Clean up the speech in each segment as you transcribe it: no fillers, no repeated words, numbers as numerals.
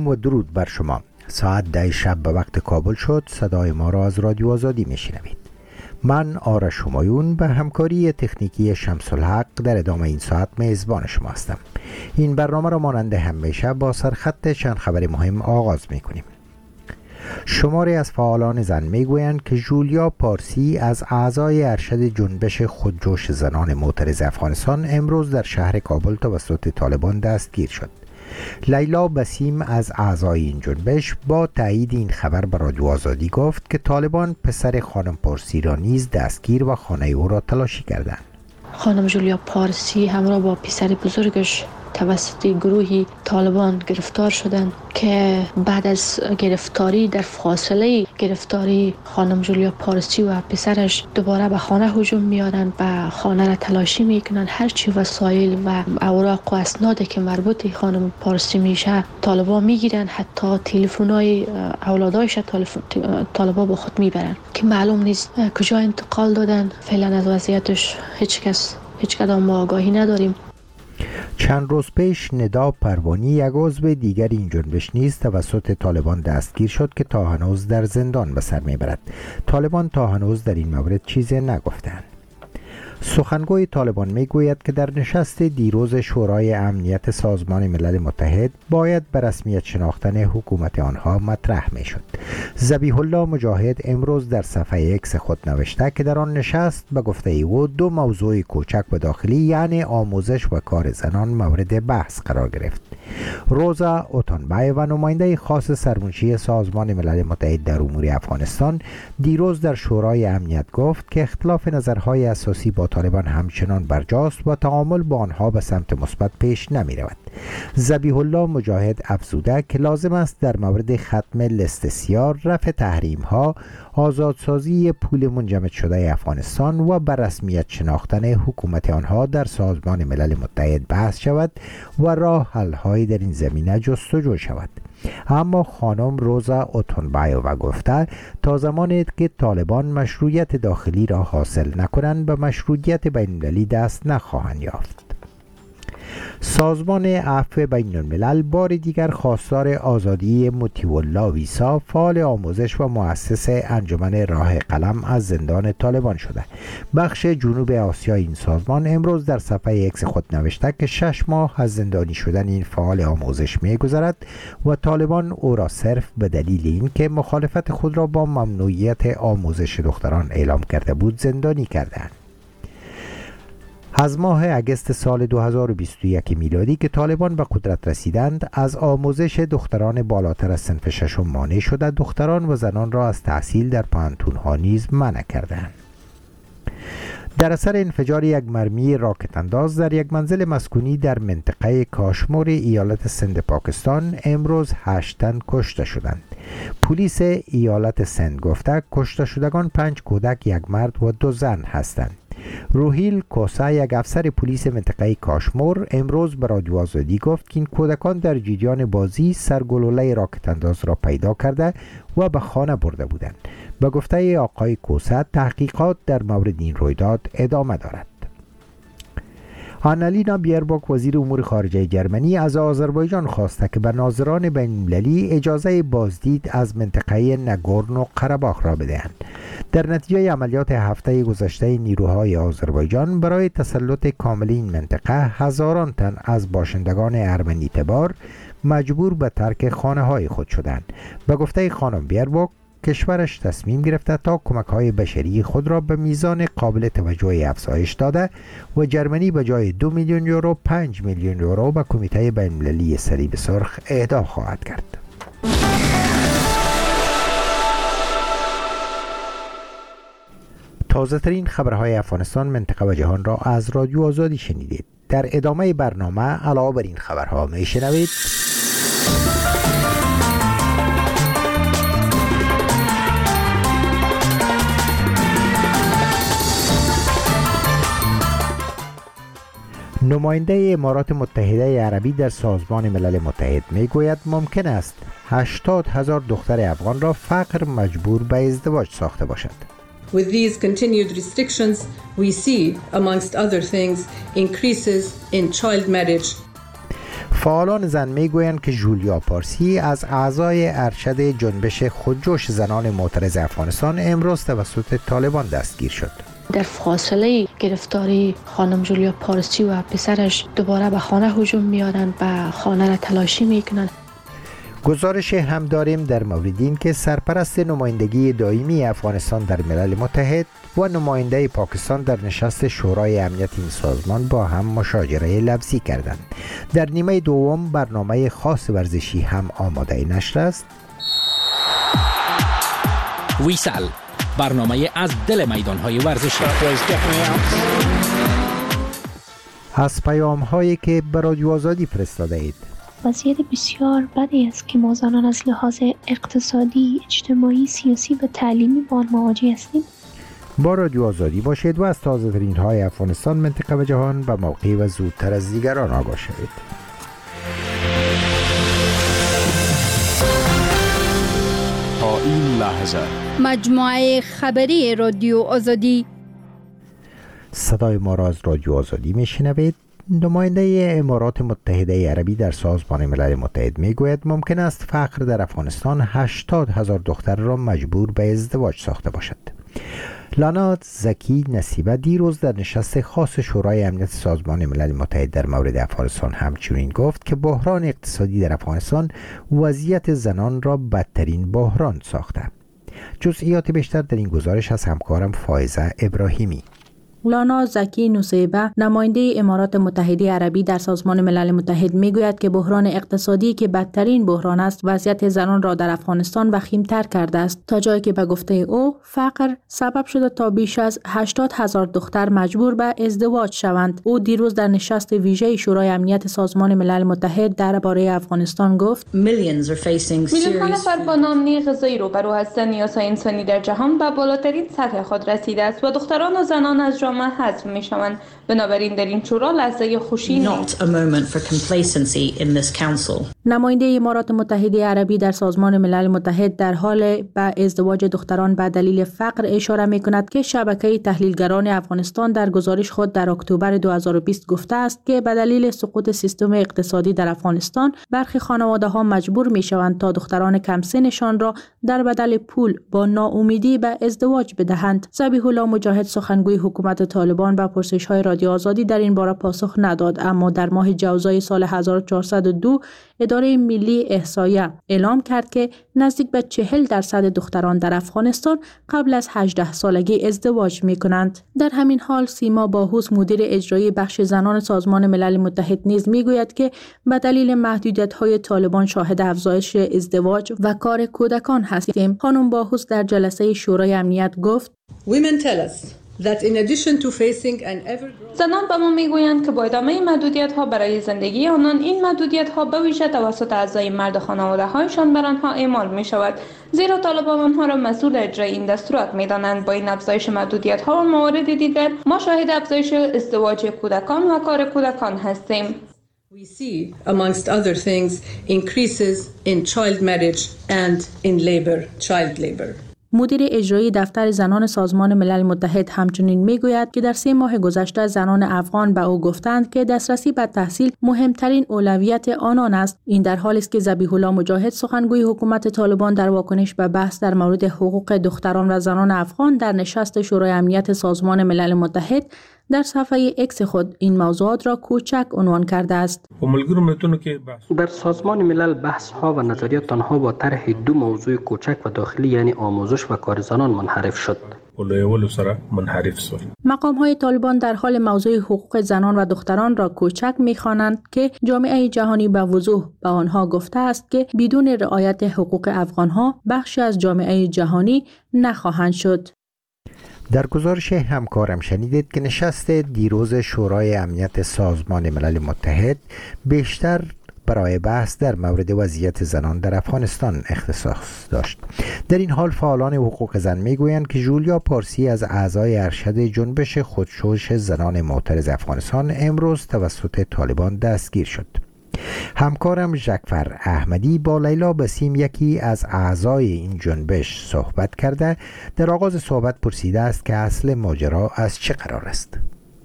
و درود بر شما. ساعت 10 شب به وقت کابل شد. صدای ما را از رادیو آزادی میشنوید. من آرش همایون به همکاری تکنیکی شمس الحق در ادامه این ساعت میزبان شما هستم. این برنامه را مانند همیشه با سرخط چند خبر مهم آغاز میکنیم. شماری از فعالان زن میگویند که جولیا پارسی از اعضای ارشد جنبش خودجوش زنان معترض افغانستان امروز در شهر کابل توسط طالبان دستگیر شد. لیلا بسیم از اعضای این جنبش با تایید این خبر به رادیو آزادی گفت که طالبان پسر خانم پارسی را نیز دستگیر و خانه او را تلاشی کردند. خانم جولیا پارسی همراه با پسر بزرگش توسط گروهی طالبان گرفتار شدند که بعد از گرفتاری در فاصله گرفتاری خانم جولیا پارسی و پسرش دوباره به خانه هجوم میارن و خانه را تلاشی میکنن. هرچی وسایل و اوراق و اسنادی که مربوط خانم پارسی میشه طالبان میگیرن، حتی تلفن‌های اولادایش طالبان با خود میبرن که معلوم نیست کجا انتقال دادن. فعلا از وضعیتش هیچ کدام ما آگاهی نداریم. چند روز پیش ندا پروانی یک عضو دیگر این جنبش نیز توسط طالبان دستگیر شد که تا هنوز در زندان به سر میبرد. طالبان تا هنوز در این مورد چیزی نگفتند. سخنگوی طالبان میگوید که در نشست دیروز شورای امنیت سازمان ملل متحد باید به رسمیت شناختن حکومت آنها مطرح میشد. ذبیح الله مجاهد امروز در صفحه ایکس خود نوشته که در آن نشست به گفته او دو موضوع کوچک و داخلی یعنی آموزش و کار زنان مورد بحث قرار گرفت. روزا اوتانبای و نماینده خاص سرمنشی سازمان ملل متحد در امور افغانستان دیروز در شورای امنیت گفت که اختلاف نظرهای اساسی با طالبان همچنان برجاست و تعامل با آنها به سمت مثبت پیش نمی رود. ذبیح الله مجاهد افزوده که لازم است در مورد ختم لست سیاه، رفع تحریم ها، آزادسازی پول منجمد شده افغانستان و بر رسمیت شناختن حکومت آنها در سازمان ملل متحد بحث شود و راه حل هایی در این زمینه جستجو شود. اما خانم روزا اوتانبایووا گفته تا زمانی که طالبان مشروعیت داخلی را حاصل نکنند به مشروعیت بین‌المللی دست نخواهند یافت. سازمان عفو بین الملل بار دیگر خواستار آزادی مطیع‌الله ویسا، فعال آموزش و مؤسس انجمن راه قلم از زندان طالبان شده. بخش جنوب آسیای این سازمان امروز در صفحه ایکس خود نوشته که 6 ماه از زندانی شدن این فعال آموزش می‌گذرد و طالبان او را صرف به دلیل اینکه مخالفت خود را با ممنوعیت آموزش دختران اعلام کرده بود زندانی کردند. از ماه اگست سال 2021 میلادی که طالبان به قدرت رسیدند از آموزش دختران بالاتر از صنف ششم مانع شده، دختران و زنان را از تحصیل در پانتونها نیز منع کردند. در اثر انفجار یک مرمی راکت انداز در یک منزل مسکونی در منطقه کاشمور ایالت سند پاکستان امروز 8 تن کشته شدند. پلیس ایالت سند گفته کشته شدگان 5 کودک، یک مرد و 2 زن هستند. روهیل کوسا یک افسر پلیس منطقه کاشمور امروز به رادیو آزادی گفت که این کودکان در جریان بازی سرگلوله راکت انداز را پیدا کرده و به خانه برده بودند. به گفته آقای کوسا تحقیقات در مورد این رویداد ادامه دارد. آنالینا بیرباک وزیر امور خارجه جرمنی از آذربایجان خواسته که به ناظران بین‌المللی اجازه بازدید از منطقه نگورنو قره‌باخ را بدهند. در نتیجه عملیات هفته گذشته نیروهای آذربایجان برای تسلط کامل این منطقه هزاران تن از باشندگان ارمنی تبار مجبور به ترک خانه‌های خود شدند. به گفته خانم بیرباک کشورش تصمیم گرفته تا کمک‌های بشری خود را به میزان قابل توجهی افزایش داده و جرمنی به جای 2 میلیون یورو 5 میلیون یورو به کمیته بین‌المللی صلیب سرخ اهدا خواهد کرد. تازه‌ترین خبرهای افغانستان، منطقه و جهان را از رادیو آزادی شنیدید. در ادامه برنامه علاوه بر این خبرها میشنوید: نماینده امارات متحده عربی در سازمان ملل متحد میگوید ممکن است 80,000 دختر افغان را فقر مجبور به ازدواج ساخته باشد. With these continued restrictions, we see, amongst other things, increases in child marriage. فعالان زن میگویند که جولیا پارسی از اعضای ارشد جنبش خودجوش زنان معترض افغانستان امروز توسط طالبان دستگیر شد. در فاصله گرفتاری خانم جولیا پارسی و پسرش دوباره به خانه هجوم میارند و خانه را تلاشی میکنند. گزارش هم داریم در مورد این که سرپرست نمایندگی دائمی افغانستان در ملل متحد و نماینده پاکستان در نشست شورای امنیت این سازمان با هم مشاجره لفظی کردند. در نیمه دوم برنامه خاص ورزشی هم آماده نشر است. ویسل، برنامه از دل میدان‌های ورزشی. از پیام هایی که به رادیو آزادی فرستاده اید. وضعیت بسیار بدی است که ما زنان از لحاظ اقتصادی، اجتماعی، سیاسی و تعلیمی با آن مواجه هستیم. با رادیو آزادی باشید و از تازه ترین های افغانستان، منطقه و جهان به موقع و زودتر از دیگران آگاه شوید. تا این لحظه مجموعه خبری رادیو آزادی. صدای ما را از رادیو آزادی میشنوید. نماینده امارات متحده عربی در سازمان ملل متحد میگوید ممکن است فقر در افغانستان 80,000 دختر را مجبور به ازدواج ساخته باشد. لانا زکی نصیبه دیروز در نشست خاص شورای امنیت سازمان ملل متحد در مورد افغانستان همچنین گفت که بحران اقتصادی در افغانستان وضعیت زنان را بدترین بحران ساخته. جزئیات بیشتر در این گزارش از همکارم فائزه ابراهیمی. لانا زکی نصیبه نماینده امارات متحده عربی در سازمان ملل متحد میگوید که بحران اقتصادی که بدترین بحران است وضعیت زنان را در افغانستان وخیم‌تر کرده است، تا جایی که به گفته او فقر سبب شده تا بیش از 80,000 دختر مجبور به ازدواج شوند. او دیروز در نشست ویژه شورای امنیت سازمان ملل متحد درباره افغانستان گفت میلیون‌ها نفر با ناامنی غذایی روبرو هستند. نیازهای انسانی در جهان به بالاترین سطح خود رسیده است و دختران و زنان از جامعه حذف میشوند. بنابراین در این شورا لحظه خوشی نیست. نماینده امارات متحده عربی در سازمان ملل متحد در حال به ازدواج دختران به دلیل فقر اشاره می‌کند که شبکه تحلیلگران افغانستان در گزارش خود در اکتبر 2020 گفته است که به دلیل سقوط سیستم اقتصادی در افغانستان برخی خانواده‌ها مجبور می‌شوند تا دختران کم سنشان را در بدل پول با ناامیدی به ازدواج بدهند. ذبیح الله مجاهد سخنگوی حکومت طالبان به پرسش‌های رادیو آزادی در این باره پاسخ نداد، اما در ماه جوزای سال 1402 اداره ملی احصایه اعلام کرد که نزدیک به 40% دختران در افغانستان قبل از 18 سالگی ازدواج می‌کنند. در همین حال سیما باهوس مدیر اجرایی بخش زنان سازمان ملل متحد نیز میگوید که به دلیل محدودیت‌های طالبان شاهد افزایش ازدواج و کار کودکان هستیم. خانم باهوس در جلسه شورای امنیت گفت: زنان به ما میگویند که با ادامه محدودیت‌ها برای زندگی آنان، این محدودیت‌ها به ویژه توسط اعضای مرد خانواده‌هایشان بر آنها اعمال می‌شود، زیرا طالبان آنها را مسئول اجرای این دستورات می‌دانند. با این افزایش محدودیت‌ها و موارد دیگر، ما شاهد افزایش ازدواج کودکان و کار کودکان هستیم. We see, amongst other things, increases in child marriage and in child labor. مدیر اجرایی دفتر زنان سازمان ملل متحد همچنین میگوید که در 3 ماه گذشته زنان افغان به او گفتند که دسترسی به تحصیل مهمترین اولویت آنان است. این در حالی است که ذبیح الله مجاهد سخنگوی حکومت طالبان در واکنش به بحث در مورد حقوق دختران و زنان افغان در نشست شورای امنیت سازمان ملل متحد در صفحه اکس خود این موضوعات را کوچک عنوان کرده است. در سازمان ملل بحث ها و نظریات تنها با طرح 2 موضوع کوچک و داخلی یعنی آموزش و کار زنان منحرف شد. مقام های طالبان در حال موضوع حقوق زنان و دختران را کوچک می‌خوانند که جامعه جهانی به وضوح به آنها گفته است که بدون رعایت حقوق افغان‌ها بخشی از جامعه جهانی نخواهند شد. در گزارش همکارم شنیدید که نشست دیروز شورای امنیت سازمان ملل متحد بیشتر برای بحث در مورد وضعیت زنان در افغانستان اختصاص داشت. در این حال فعالان حقوق زن میگویند که جولیا پارسی از اعضای ارشد جنبش خودجوش زنان معترض افغانستان امروز توسط طالبان دستگیر شد. همکارم جعفر احمدی با لیلا بسیم یکی از اعضای این جنبش صحبت کرده. در آغاز صحبت پرسیده است که اصل ماجرا از چه قرار است.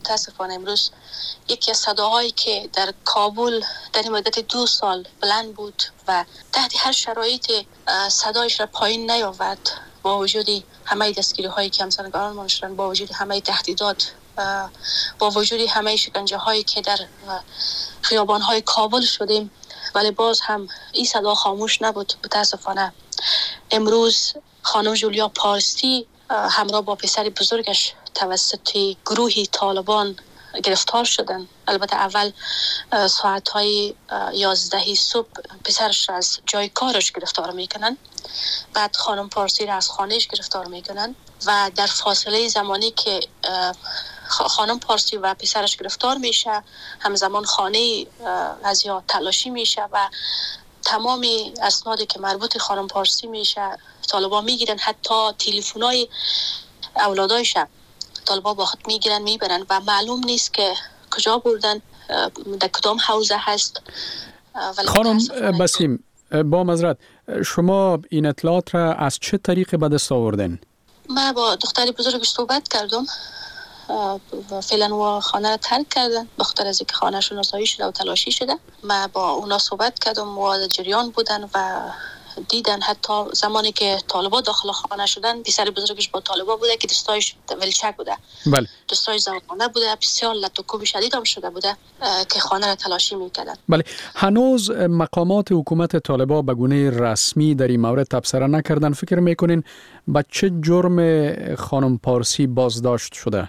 متاسفانه امروز یکی از صداهایی که در کابل در این مدت 2 سال بلند بود و تحت هر شرایط صدایش را پایین نیاورد، با وجود همه دستگیری هایی که همسرگاران ما شدن، با وجود همه تهدیدات، با وجود همه شکنجه هایی که در خیابان های کابل شدیم، ولی باز هم این صدا خاموش نبود. متاسفانه امروز خانم جولیا پارسی همراه با پسر بزرگش توسط گروهی طالبان گرفتار شدن. البته اول ساعتهای 11 صبح پسرش را از جای کارش گرفتار میکنن، بعد خانم پارسی را از خانهش گرفتار میکنن و در فاصله زمانی که خانم پارسی و پسرش گرفتار میشه، همزمان خانه از یا تلاشی میشه و تمام اسنادی که مربوط خانم پارسی میشه طالبان میگیرن. حتی تلفن‌های اولادایش طالبان با خود میگیرن میبرن و معلوم نیست که کجا بردن، در کدام حوزه هست. خانم بسیم، با معذرت، شما این اطلاعات را از چه طریق به دست آوردین؟ من با دختری بزرگش صحبت کردم و فعلا و خانه را ترک کردن به خاطر از اینکه خانه شون رسایی شده و تلاشی شده. من با اونا صحبت کردم و جریان بودن و دیدن حتی زمانی که طالبا داخل خانه شدن پسر بزرگش با طالبا بوده که دستایش ولچک بوده. بله. دستایش زمانه بوده، بسیار لطوکوب شدید هم شده بوده که خانه را تلاشی میکردن. بله. هنوز مقامات حکومت طالبا به گونه رسمی در این مورد تبصره نکردن. فکر میکنین به چه جرم خانم پارسی بازداشت شده؟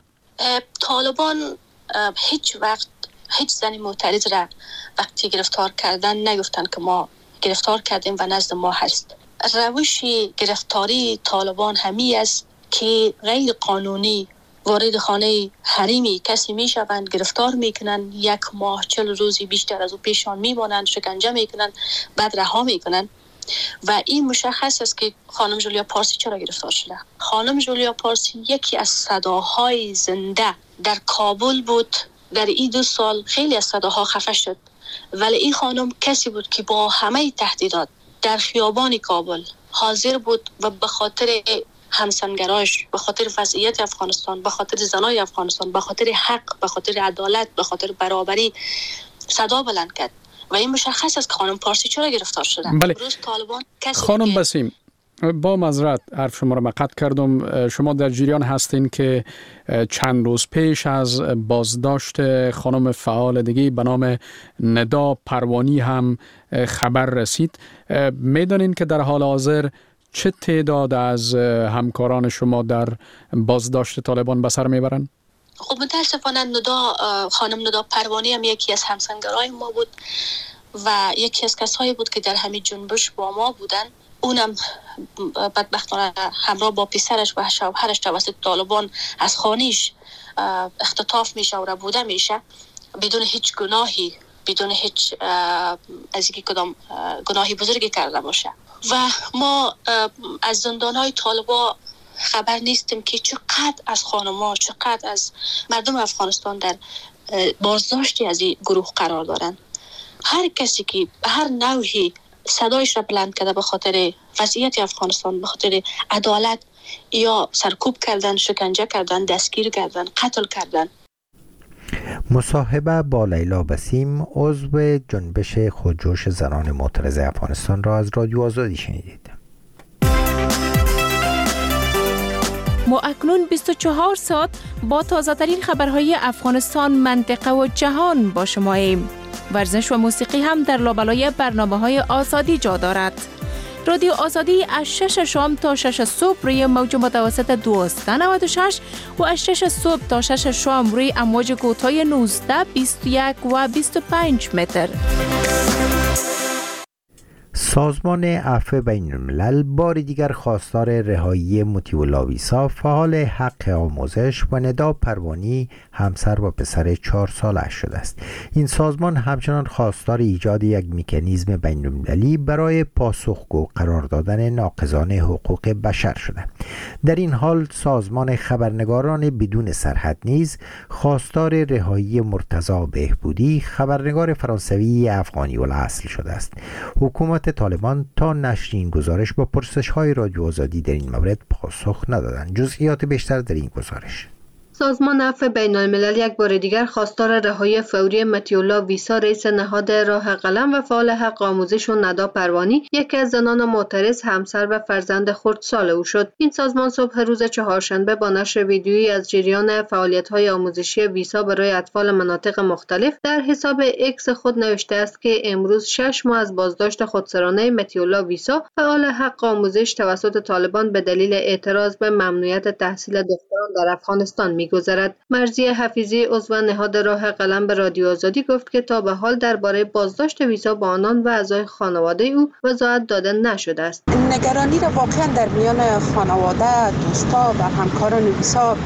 طالبان هیچ وقت هیچ زنی معترض را وقتی گرفتار کردن نگفتن که ما گرفتار کردیم و نزد ما هست. روش گرفتاری طالبان همی است که غیر قانونی وارد خانه حریمی کسی میشوند، گرفتار میکنن، 1 ماه 40 روزی بیشتر از او پیشان میمانند، شکنجه میکنن، بعد رها میکنن. و این مشخص است که خانم جولیا پارسی چرا گرفتار شده. خانم جولیا پارسی یکی از صداهای زنده در کابل بود. در این 2 سال خیلی از صداها خفه شد، ولی این خانم کسی بود که با همه تهدیدات در خیابان کابل حاضر بود و به خاطر همسنگراش، به خاطر وضعیت افغانستان، به خاطر زنای افغانستان، به خاطر حق، به خاطر عدالت، به خاطر برابری صدا بلند کرد. و این مشخص است که خانم پارسی چرا گرفتار شده. بله. امروز طالبان کسی خانم بسیم، با معذرت حرف شما را قطع کردم. شما در جریان هستین که چند روز پیش از بازداشت خانم فعال دیگه به نام ندا پروانی هم خبر رسید. میدانین که در حال حاضر چه تعداد از همکاران شما در بازداشت طالبان به سر میبرن؟ خب متاسفانه خانم ندا پروانی هم یکی از همسنگرای ما بود و یکی از کسایی بود که در همین جنبش با ما بودن. اونم بدبختانه همراه با پسرش و شوهرش توسط طالبان از خانه‌اش اختطاف میشه و ربوده میشه بدون هیچ گناهی، بدون هیچ از اینکه کدام گناهی بزرگی کرده باشه. و ما از زندانهای طالبا خبر نیستیم که چقدر از خانم‌ها، چقدر از مردم افغانستان در بازداشتی از این گروه قرار دارن. هر کسی که هر نوعی صدایش را بلند کرده به خاطر وضعیت افغانستان، به خاطر عدالت، یا سرکوب کردن، شکنجه کردن، دستگیر کردن، قتل کردن. مصاحبه با لیلا بسیم، عضو جنبش خودجوش زنان معترض افغانستان را از رادیو آزادی شنیدید. ما اکنون 24 ساعت با تازه ترین خبرهای افغانستان، منطقه و جهان با شماییم. ورزش و موسیقی هم در لابلای برنامه‌های آزادی جا دارد. رادیو آزادی از 6 شام تا 6 صبح روی موج متوسط 1296 و از 6 صبح تا 6 شام روی امواج کوتاه 19، 21 و 25 متر. سازمان عفو بین الملل بار دیگر خواستار رهایی مطیع الله ویسا، فعال حق آموزش، و ندا پروانی، همسر و پسر 4 سالش شده است. این سازمان همچنان خواستار ایجاد یک مکانیزم بین المللی برای پاسخگو قرار دادن ناقضان حقوق بشر شده. در این حال سازمان خبرنگاران بدون سرحد نیز خواستار رهایی مرتضی بهبودی، خبرنگار فرانسوی افغانی الاصل شده است. حکومت طالبان تا نشر این گزارش با پرسش‌های رادیو آزادی در این مورد پاسخ ندادند. جزئیات بیشتر در این گزارش. سازمان عفو بین الملل یک بار دیگر خواستار رهایی فوری متیولا ویسا رئیس نهاد راه قلم و فعال حق آموزش و ندای پروانی یکی از زنان معترض همسر و فرزند خردسال او شد. این سازمان صبح روز چهارشنبه با نشر ویدیویی از جریان فعالیت‌های آموزشی ویسا برای اطفال مناطق مختلف در حساب اکس خود نوشته است که امروز 6 ماه از بازداشت خودسرانه متیولا ویسا فعال حق آموزش توسط طالبان به دلیل اعتراض به ممنوعیت تحصیل دختران در افغانستان می‌گذرد. مرضیه حفیظی عضو نهاد راه قلم به رادیو آزادی گفت که تا به حال درباره بازداشت ویسا با آنان و اعضای خانواده او وضاحت داده نشده است. نگرانی را واقعا در میان خانواده، دوستا و همکاران ویسا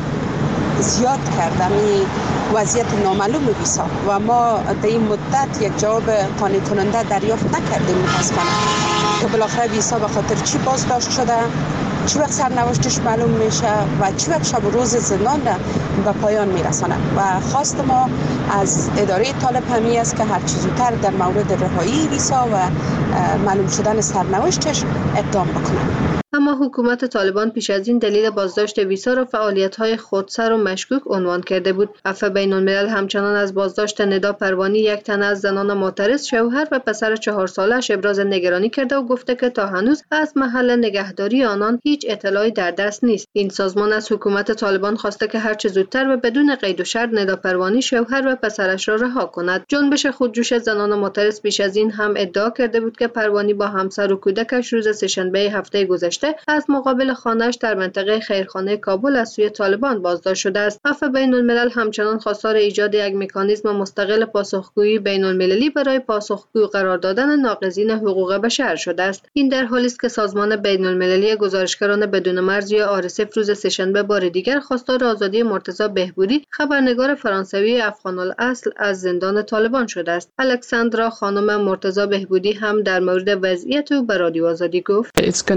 زیاد کردم این وضعیت نامعلوم ویسا و ما در این مدت یک جواب قانع کننده دریافت نکردیم متاسفانه که بالاخره ویسا به خاطر چی بازداشت شده، چی وقت سرنوشتش معلوم میشه و چی وقت شب و روز زندان را به پایان میرسانه و خواست ما از اداره طالب همی است که هر چه زودتر در مورد رهایی ویسا و معلوم شدن سرنوشتش اقدام بکنه. اما حکومت طالبان پیش از این دلیل بازداشت ویسا را فعالیت‌های خودسر و مشکوک عنوان کرده بود. عفو بین الملل همچنان از بازداشت ندا پروانی یک تن از زنان معترض شوهر و پسر 4 سالش ابراز نگرانی کرده و گفته که تا هنوز از محل نگهداری آنان هیچ اطلاعی در دست نیست. این سازمان از حکومت طالبان خواسته که هر چه زودتر و بدون قید و شرط ندا پروانی شوهر و پسرش را رها کند. جنبش خودجوش زنان معترض پیش از این هم ادعا کرده بود که پروانی با همسر و کودکش روز سه‌شنبه هفته گذشته از مقابل خانه‌اش در منطقه خیرخانه کابل از سوی طالبان بازداشت شده است. عفو بین الملل همچنان خواستار ایجاد یک مکانیزم مستقل پاسخگویی بین المللی برای پاسخگو قرار دادن ناقضین حقوق بشر شده است. این در حالی است که سازمان بین المللی گزارشگران بدون مرز یا RSF روز سه‌شنبه بار دیگر خواستار آزادی مرتضی بهبودی خبرنگار فرانسوی افغان الاصل از زندان طالبان شده است. الکساندرا خانم مرتضی بهبودی هم در مورد وضعیت او به رادیو آزادی گفت: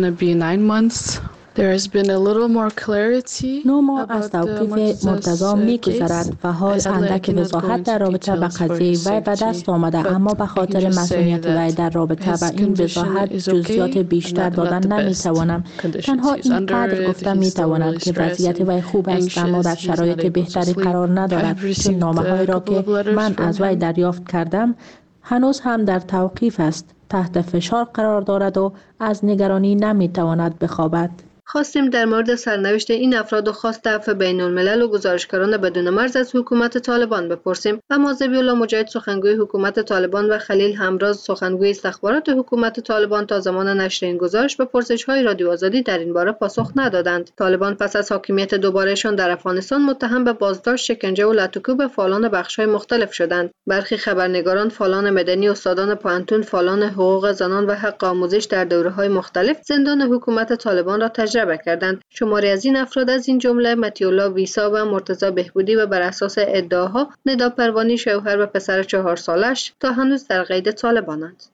9 ماه از توقیف مرتضی می‌گذرد و حال اندک وضاحت در رابطه با قضیه وی به دست آمده، اما به خاطر مسئولیت وی در رابطه با این وضاحت جزئیات بیشتر دادن نمی‌توانم. تنها اینقدر گفتم می‌توانم که وضعیت وی خوب است اما در شرایط بهتری قرار ندارد، چون نامه‌هایی را که من از وی دریافت کردم هنوز هم در توقیف است، تحت فشار قرار دارد و از نگرانی نمی‌تواند بخوابد. خواستیم در مورد سرنوشت این افراد و خواست عفو بین الملل و گزارشگران بدون مرز از حکومت طالبان بپرسیم، اما ذبیح‌الله مجاهد سخنگوی حکومت طالبان و خلیل همراز سخنگوی استخبارات حکومت طالبان تا زمان نشر این گزارش به پرسش‌های رادیو آزادی در این باره پاسخ ندادند. طالبان پس از حاکمیت دوبارهشان در افغانستان متهم به بازداشت، شکنجه و لطوکوب فعالان بخش‌های مختلف شدند. برخی خبرنگاران، فعالان مدنی، استادان پوهنتون، فعالان حقوق زنان و حق آموزش در دوره‌های مختلف زندان حکومت طالبان را تجربه کردند. شماری از این افراد از این جمله متیولا ویسا و مرتضی بهبودی و بر اساس ادعاها ندا پروانی شوهر و پسر 4 سالش تا هنوز در قید طالبانند.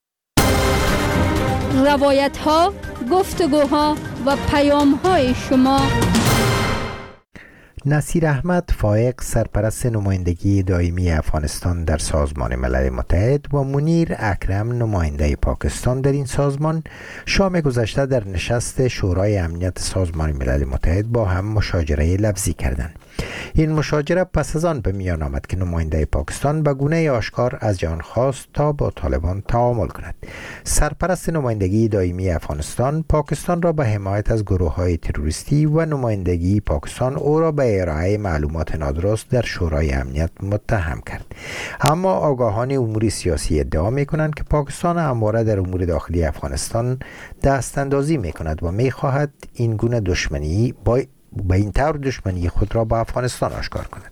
روایت‌ها، گفتگوها و پیام‌های شما. نصیر احمد فائق سرپرست نمایندگی دائمی افغانستان در سازمان ملل متحد و منیر اکرم نماینده پاکستان در این سازمان شام گذشته در نشست شورای امنیت سازمان ملل متحد با هم مشاجره لفظی کردند. این مشاجره پس از آن به میان آمد که نماینده پاکستان به گونه آشکار از جان خواست تا با طالبان تعامل کند. سرپرست نمایندگی دائمی افغانستان پاکستان را به حمایت از گروه‌های تروریستی و نمایندگی پاکستان او را به ارائه معلومات نادرست در شورای امنیت متهم کرد. اما آگاهان امور سیاسی ادعا می‌کنند که پاکستان همواره در امور داخلی افغانستان دست اندازی می‌کند و می‌خواهد این گونه دشمنی به این طور دشمنی خود را با افغانستان آشکار کند.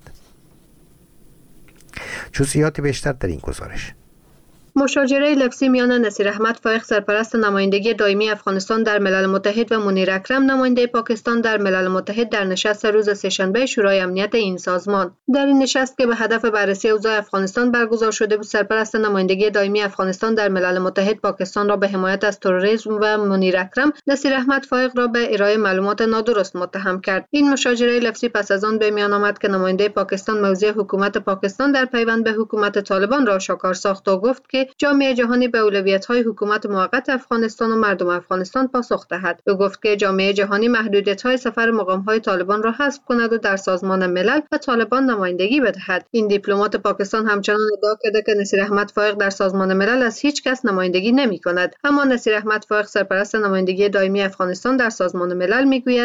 جزئیات بیشتر در این گزارش. مشاجره لفظی میان نصیر احمد فائق سرپرست نمایندگی دائمی افغانستان در ملل متحد و منیر اکرم نماینده پاکستان در ملل متحد در نشست روز سه‌شنبه شورای امنیت این سازمان. در این نشست که به هدف بررسی اوضاع افغانستان برگزار شده بود، سرپرست نمایندگی دائمی افغانستان در ملل متحد پاکستان را به حمایت از تروریسم و منیر اکرم نصیر احمد فائق را به ارائه معلومات نادرست متهم کرد. این مشاجره لفظی پس از آن به میان آمد که نماینده پاکستان موضع حکومت پاکستان در پیوند به حکومت طالبان را آشکار ساخت و گفت که که جامعه جهانی به اولویت‌های حکومت موقت افغانستان و مردم افغانستان پاسخ دهد. او گفت که جامعه جهانی محدودیت‌های سفر مقام‌های طالبان را حذف کند و در سازمان ملل و طالبان نمایندگی بدهد. این دیپلمات پاکستان همچنان ادعا کرده که نصیر احمد فائق در سازمان ملل از هیچ کس نمایندگی نمی‌کند. اما نصیر احمد فائق سرپرست نمایندگی دائمی افغانستان در سازمان ملل میگوید: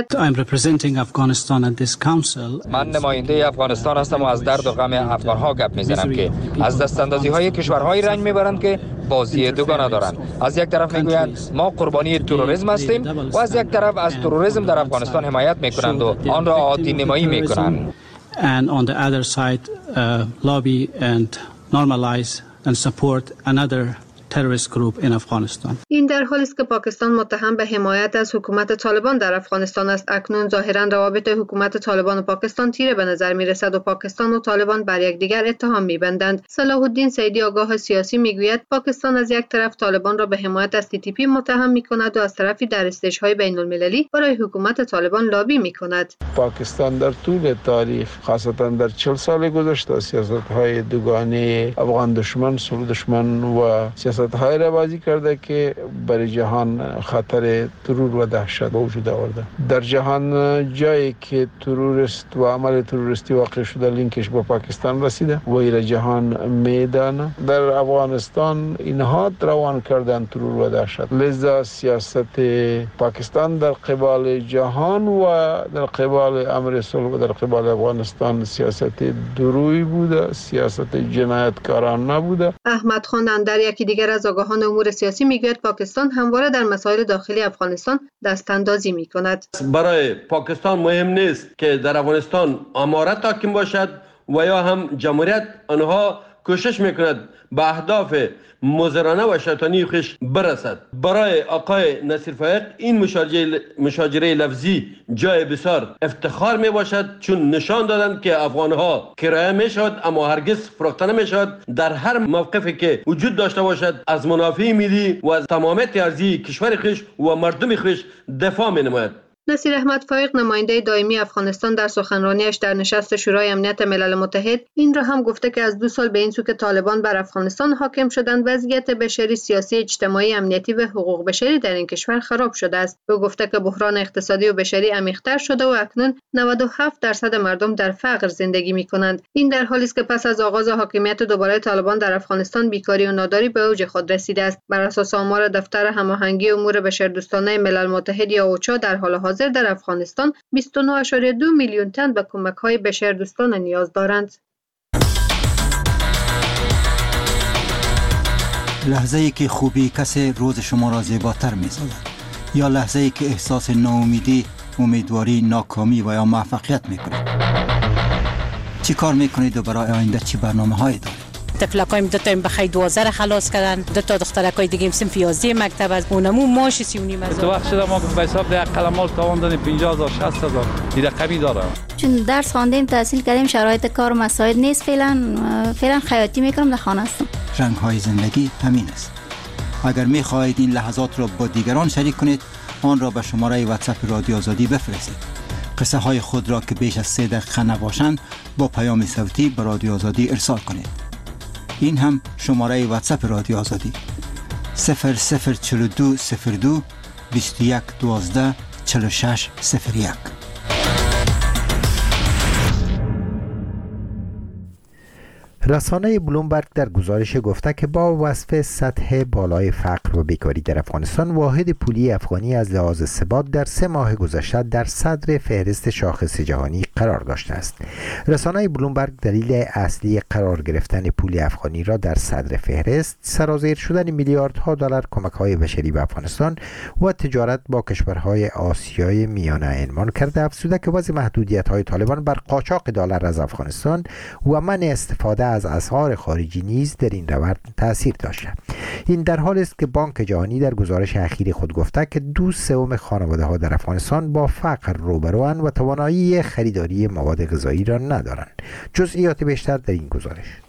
من نماینده افغانستان هستم و از درد و غم افغان‌ها گپ می‌زنم که از دستاندازی‌های کشورهای رنج می‌برند که بازی دوگانه دارند. از یک طرف میگویند ما قربانی تروریسم هستیم و از یک طرف از تروریسم در افغانستان حمایت می‌کنند و آن را عادی نمایی می‌کنند. And on the other side lobby and normalize and support another terrorist group in Afghanistan. این در حالی است که پاکستان متهم به حمایت از حکومت طالبان در افغانستان است. اکنون ظاهرا روابط حکومت طالبان و پاکستان تیره به نظر می‌رسد و پاکستان و طالبان بر یکدیگر اتهام می‌بندند. صلاح الدین سیدی آگاه سیاسی میگوید پاکستان از یک طرف طالبان را به حمایت از TTP متهم می‌کند و از طرفی در استیج‌های بین‌المللی برای حکومت طالبان لابی می‌کند. پاکستان در طول تاریخ خاصتا در 40 سال گذشته سیاست‌های دوگانه افغان دشمن، صلح دشمن و سیاست‌های را بازی کرده که برای جهان خطر ترور و دهشت به وجود آورده. در جهان جایی که تروریست و عمل تروریستی واقع شده لینکش با پاکستان رسیده و ایره جهان میدانه. در افغانستان اینها روان کردن ترور و دهشت. لذا سیاست پاکستان در قبال جهان و در قبال امر صلح و در قبال افغانستان سیاست درویی بوده، سیاست جنایتکاران نبوده. احمد خان اندر یکی دیگر از آگاهان امور سیاسی میگوید پاکستان همواره در مسائل داخلی افغانستان دستاندازی میکند. برای پاکستان مهم نیست که در افغانستان امارت حاکم باشد و یا هم جمهوریت. آنها کوشش میکند به اهداف مضرانه و شیطانی خویش برسد. برای آقای نصیر فائق این مشاجره لفظی جای بسیار افتخار می باشد، چون نشان دادند که افغانها کرایه می شود اما هرگز فروخته نمی شود. در هر موقفی که وجود داشته باشد از منافع ملی و از تمامیت ارضی کشور خویش و مردم خویش دفاع می نماید. نصیر احمد فائق نماینده دائمی افغانستان در سخنرانیش در نشست شورای امنیت ملل متحد این را هم گفته که از 2 سال به این سو که طالبان بر افغانستان حاکم شدند وضعیت بشری، سیاسی، اجتماعی، امنیتی و حقوق بشری در این کشور خراب شده است. او گفته که بحران اقتصادی و بشری عمیق‌تر شده و اکنون 97% مردم در فقر زندگی می‌کنند. این در حالی است که پس از آغاز حاکمیت دوباره طالبان در افغانستان بیکاری و ناداری به اوج خود رسیده است. بر اساس آمار دفتر هماهنگی امور بشردوستانه ملل متحد یا اوچا در حال حاضر در افغانستان 29.2 میلیون تن به کمک‌های بشردوستانه نیاز دارند. لحظه‌ای که خوبی کسی روز شما را زیباتر می‌سازد یا لحظه‌ای که احساس ناامیدی، امیدواری، ناکامی و یا موفقیت می‌کنید. چی کار می‌کنید و برای آینده چی برنامه‌هایی دارید؟ طفلکایم 2 تا بخیر 12 خلاص کردن، 2 تا دخترکای دیگه صنف 11 مکتب از اونمو ماش 3.5 تو وقت شده ما به حساب ده قلمال تاوان دادیم 50000 60000 این رقمی داره. چون درس خواندیم تحصیل کردیم شرایط کار و مساعد نیست، فعلا خیاطی میکنم در خانه هستم. رنگ‌های زندگی همین است. اگر می‌خواهید این لحظات را با دیگران شریک کنید آن را به شماره واتساپ رادیو آزادی بفرستید. قصه های خود را که بیش از 3 دقیقه نباشند با پیام صوتی به رادیو آزادی ارسال کنید. این هم شماره واتساپ رادیو آزادی 004202 21 12 46 01. رسانه بلومبرگ در گزارش گفته که با وصف سطح بالای فقر و بیکاری در افغانستان واحد پولی افغانی از لحاظ ثبات در 3 ماه گذشته در صدر فهرست شاخص جهانی قرار داشته است. رسانه بلومبرگ دلیل اصلی قرار گرفتن پول افغانی را در صدر فهرست سرازیر شدن میلیاردها دلار کمک‌های بشری به افغانستان و تجارت با کشورهای آسیای میانه عنوان کرده، افزوده که وضع محدودیت‌های طالبان بر قاچاق دلار از افغانستان و منع استفاده از اسعار خارجی نیز در این روند تاثیر داشته. این در حالی است که بانک جهانی در گزارش اخیر خود گفته که 2/3 خانواده‌ها در افغانستان با فقر روبروان و توانایی خریداری مواد غذایی را ندارند. جزئیات بیشتر در این گزارش.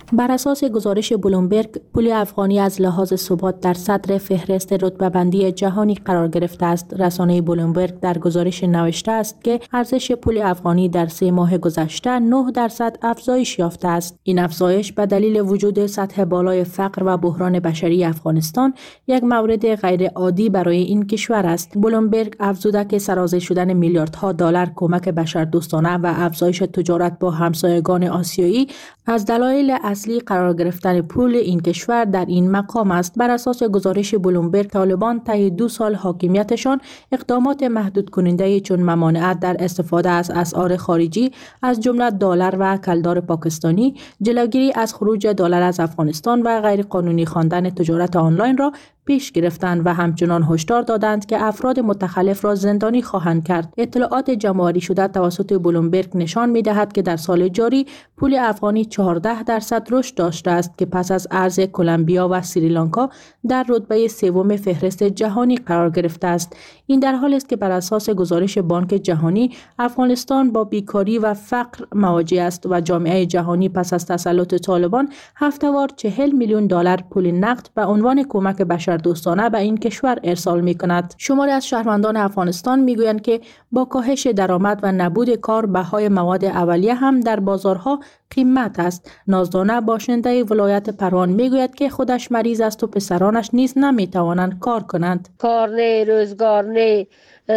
بر اساس گزارش بلومبرگ، پول افغانی از لحاظ ثبات در صدر فهرست رتبه‌بندی جهانی قرار گرفته است. رسانه بلومبرگ در گزارش نوشته است که ارزش پول افغانی در 3 ماه گذشته 9% افزایش یافته است. این افزایش به دلیل وجود سطح بالای فقر و بحران بشری افغانستان یک مورد غیر عادی برای این کشور است. بلومبرگ افزوده که سرازیر شدن میلیاردها دلار کمک بشردوستانه و افزایش تجارت با همسایگان آسیایی از دلایل اصلی قرار گرفتن پول این کشور در این مقام است. بر اساس گزارش بلومبرگ، طالبان طی 2 سال حاکمیتشان اقدامات محدود کننده چون ممانعت در استفاده از اسعار خارجی از جمله دلار و کلدار پاکستانی، جلوگیری از خروج دلار از افغانستان و غیر قانونی خواندن تجارت آنلاین را پیش گرفتند و همچنان هشدار دادند که افراد متخلف را زندانی خواهند کرد. اطلاعات جمع‌آوری شده توسط بلومبرگ نشان می‌دهد که در سال جاری پول افغانی 14% رشد داشته است که پس از ارز کلمبیا و سریلانکا در رتبه 3 فهرست جهانی قرار گرفته است. این در حالی است که بر اساس گزارش بانک جهانی، افغانستان با بیکاری و فقر مواجه است و جامعه جهانی پس از تسلط طالبان هفته‌وار 40 میلیون دلار پول نقد به عنوان کمک بشردوستانه به این کشور ارسال می‌کند. شماری از شهروندان افغانستان می‌گویند که با کاهش درآمد و نبود کار، بهای مواد اولیه هم در بازارها قیمت است. نازدانه باشنده ولایت پروان میگوید که خودش مریض است و پسرانش نیز نمیتوانند کار کنند. کار نه، روزگار نه،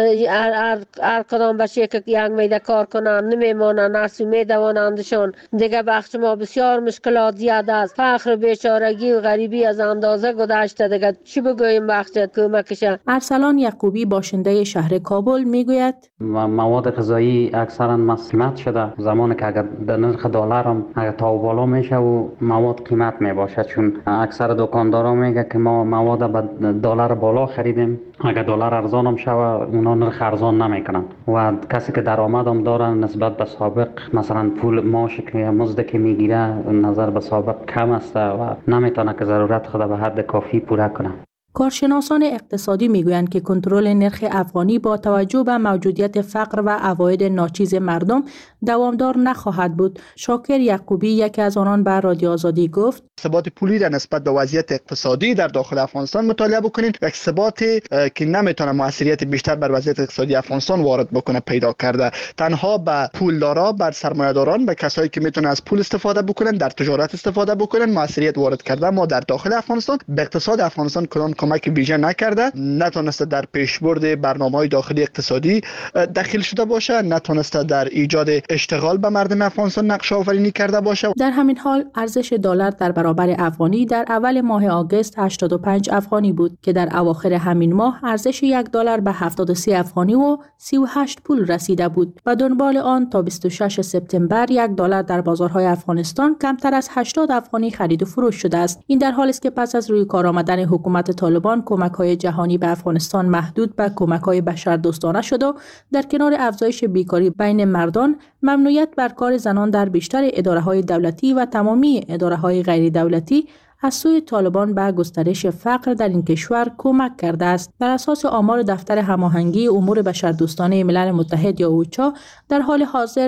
هر کدام بچه که یک میده کار کنن نمیمانند، نرسی میدوانندشون. دیگه بخش ما بسیار مشکلات زیاد است. فقر، بیچارگی و غریبی از اندازه گذشته. دیگه چی بگوییم بخش کمکشه. ارسلان یعقوبی باشنده شهر کابل میگوید مواد غذایی اکثرا مسمومیت شده. زمانی که اگر نرخ دلار هم اگر تا بالا میشه و مواد قیمت میباشه، چون اکثر دکاندارا میگه که ما مواد به دلار بالا خریدیم، اگر دلار ارزان هم شوه اونا نرخ ارزان نمیکنن و کسی که درآمد هم داره نسبت به سابق، مثلا پول معاش که مزد که میگیره نظر به سابق کم است و نمیتونه که ضرورت خود به حد کافی پوره کنه. کارشناسان اقتصادی میگویند که کنترل نرخ افغانی با توجه به موجودیت فقر و عواید ناچیز مردم دوامدار نخواهد بود. شاکر یعقوبی، یکی از آنان، به رادیو آزادی گفت ثبات پولی در نسبت به وضعیت اقتصادی در داخل افغانستان مطالعه بکنید. یک ثباتی که نمیتونه موثریت بیشتر بر وضعیت اقتصادی افغانستان وارد بکنه پیدا کرده. تنها به پولدارا، بر سرمایه‌داران، به کسایی که میتونن از پول استفاده بکنن، در تجارت استفاده بکنن موثریت وارد کرده. ما در داخل افغانستان به اقتصاد افغانستان کدام کمک ویژه نکرده، نتونسته در پیشبرد برنامه‌های داخلی اقتصادی دخیل شده باشه، نتونسته در ایجاد اشتغال به مردم افغانستان نقش آفرینی کرده باشه. در همین حال ارزش دلار در برابر افغانی در اول ماه آگوست 85 افغانی بود که در اواخر همین ماه ارزش $1 به 73 افغانی و 38 پول رسیده بود. و دنبال آن تا 26 سپتامبر $1 در بازارهای افغانستان کمتر از 80 افغانی خرید و فروش شده است. این در حالی است که پس از روی کار آمدن حکومت طالبان کمک‌های جهانی به افغانستان محدود به کمک‌های بشردوستانه شد و در کنار افزایش بیکاری بین مردان، ممنوعیت بر کار زنان در بیشتر اداره‌های دولتی و تمامی اداره‌های غیر دولتی از سوی طالبان به گسترش فقر در این کشور کمک کرده است. بر اساس آمار دفتر هماهنگی امور بشردوستانه ملل متحد یا اوچا، در حال حاضر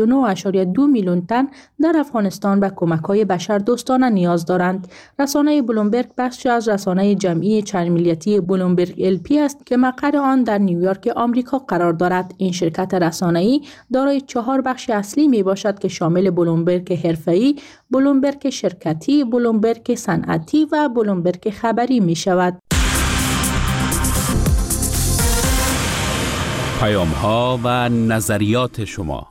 29.2 میلیون تن در افغانستان به کمک‌های بشردوستانه نیاز دارند. رسانه بلومبرگ بخشی از رسانه جمعی چند ملیتی بلومبرگ LP است که مقر آن در نیویورک آمریکا قرار دارد. این شرکت رسانه‌ای دارای 4 بخش اصلی میباشد که شامل بلومبرگ حرفه‌ای، بلومبرگ شرکتی، بلومبرگ صنعتی و بلومبرگ خبری می شود. پیام‌ها و نظریات شما.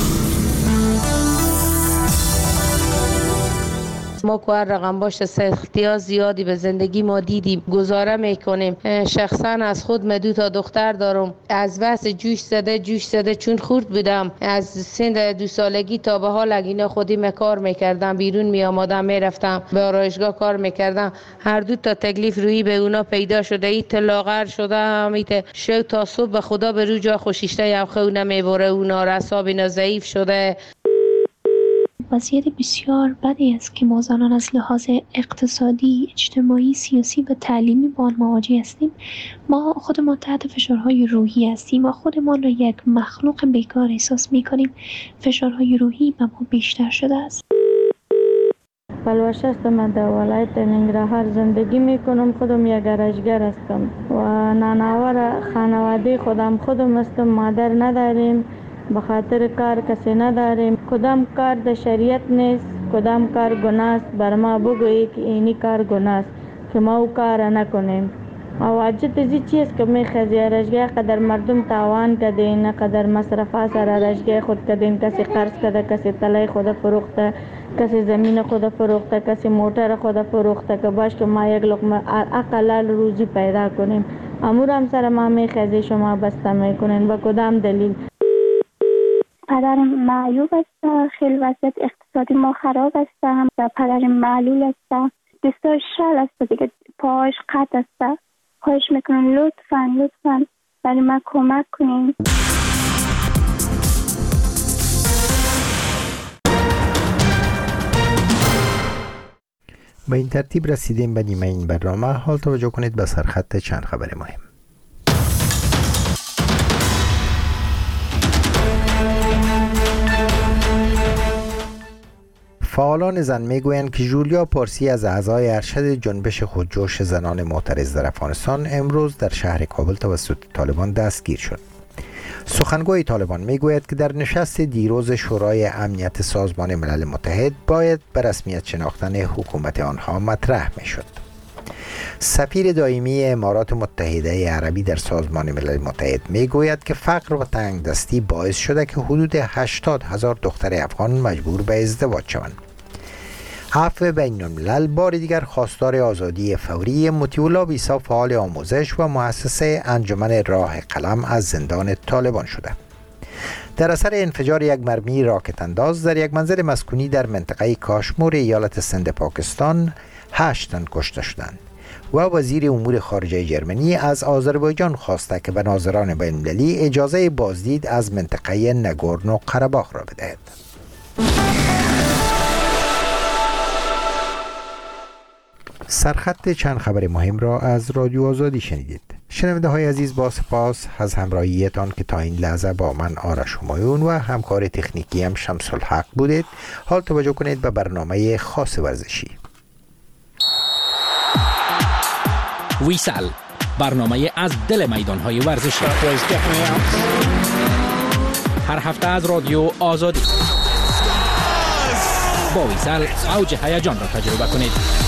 ما که هر رقم باشه سختی‌ها زیادی به زندگی ما دیدیم، گزاره میکنیم. شخصا از خود من 2 دختر دارم. از بس جوش زده چون خورد بودم، از سن 2 سالگی تا به حال اینا خودی کار میکردم، بیرون می آمدم میرفتم به آرایشگاه کار میکردم. هر 2 تکلیف روی به اونا پیدا شده. ایت لاغر شده، ایت شو تا صبح به خدا به رو جا خوشیشته یا خونه میبره، اونا رساب اینا ضعیف شده. وضعیت بسیار بدی است که ما زنان از لحاظ اقتصادی، اجتماعی، سیاسی و تعلیمی با آن مواجه هستیم. ما خودمان تحت فشارهای روحی هستیم. ما خودمان را یک مخلوق بیکار احساس می‌کنیم. فشارهای روحی به ما بیشتر شده است. پلوش هستم، در ولایت ننگرهار زندگی میکنم. خودم یک گرجگر هستم و نانآور خانواده خودم هستم. مادر نداریم، به خاطر کار کسی نداریم. کدام کار در شریعت نیست، کدام کار گناه است. بر ما بگویی که اینی کار گناه است که ما او کار نکنیم. و واجد ازی چیز که میخوازی رشگاه قدر مردم تاوان کدین، قدر مصرفات سر رشگاه خود کدین. کسی قرض کده، کسی طلای خود فروخته، کسی زمین خود فروخته، کسی موتر خود فروخته که باش که ما یک لقمه اقلال روزی پیدا کنیم. امور هم سر ما میخوازی شما بسته میکنین. با کدام دلیل؟ پدرم معیوب است، خیلی وضعیت اقتصادی ما خراب است. پدرم معلول است، دستاش شل است دیگه، پاش قطع است. خواهش میکنم لطفاً برای من کمک کنین. با این ترتیب رسیدیم به نیمه این برنامه. حال توجه کنید به سرخط چند خبر مهم. فعالان زن میگویند که جولیا پارسی از اعضای ارشد جنبش خودجوش زنان معترض در افغانستان امروز در شهر کابل توسط طالبان دستگیر شد. سخنگوی طالبان میگوید که در نشست دیروز شورای امنیت سازمان ملل متحد باید به رسمیت شناختن حکومت آنها مطرح میشد. سفیر دائمی امارات متحده عربی در سازمان ملل متحد میگوید که فقر و تنگدستی باعث شده که حدود 80,000 دختر افغان مجبور به ازدواج شوند. عفو بین الملل بار دیگر خواستار آزادی فوری مطیع ویسا فعال آموزش و مؤسسه انجمن راه قلم از زندان طالبان شده. در اثر انفجار یک مرمی راکت انداز در یک منزل مسکونی در منطقه کاشمور ایالت سند پاکستان 8 تن کشته شدند و وزیر امور خارجه جرمنی از آذربایجان خواسته که به ناظران بین‌المللی اجازه بازدید از منطقه نگورنو قره‌باخ را بدهد. سرخط چند خبر مهم را از رادیو آزادی شنیدید. شنونده های عزیز، با سپاس از همراهیتان که تا این لحظه با من آرش همایون و همکار تکنیکی هم شمس الحق بودید. حال توجه کنید به برنامه خاص ورزشی. ویسال، برنامه از دل میدان‌های ورزشی. هر هفته از رادیو آزادی. با ویسال اوج هیجان را تجربه کنید.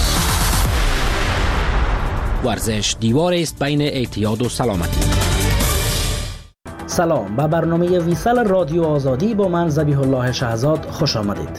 ورزش دیوار است بین اعتیاد و سلامتی. سلام، به برنامه ویسال رادیو آزادی با من ذبیح الله شهزاد خوش آمدید.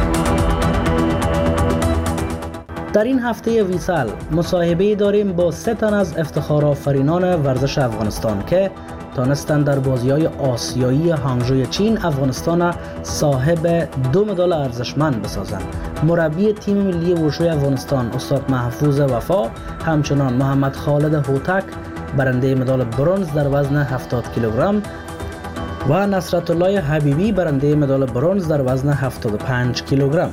در این هفته ویسال مصاحبه داریم با 3 تن از افتخارآفرینان ورزش افغانستان که تانستند در بازی‌های آسیایی هانگژوی چین افغانستان صاحب 2 مدال ارزشمند بسازند. مربی تیم ملی وشوی افغانستان استاد محفوظ وفا، همچنان محمد خالد هوتک برنده مدال برنز در وزن 70 کیلوگرم و نصرت الله حبیبی برنده مدال برنز در وزن 75 کیلوگرم.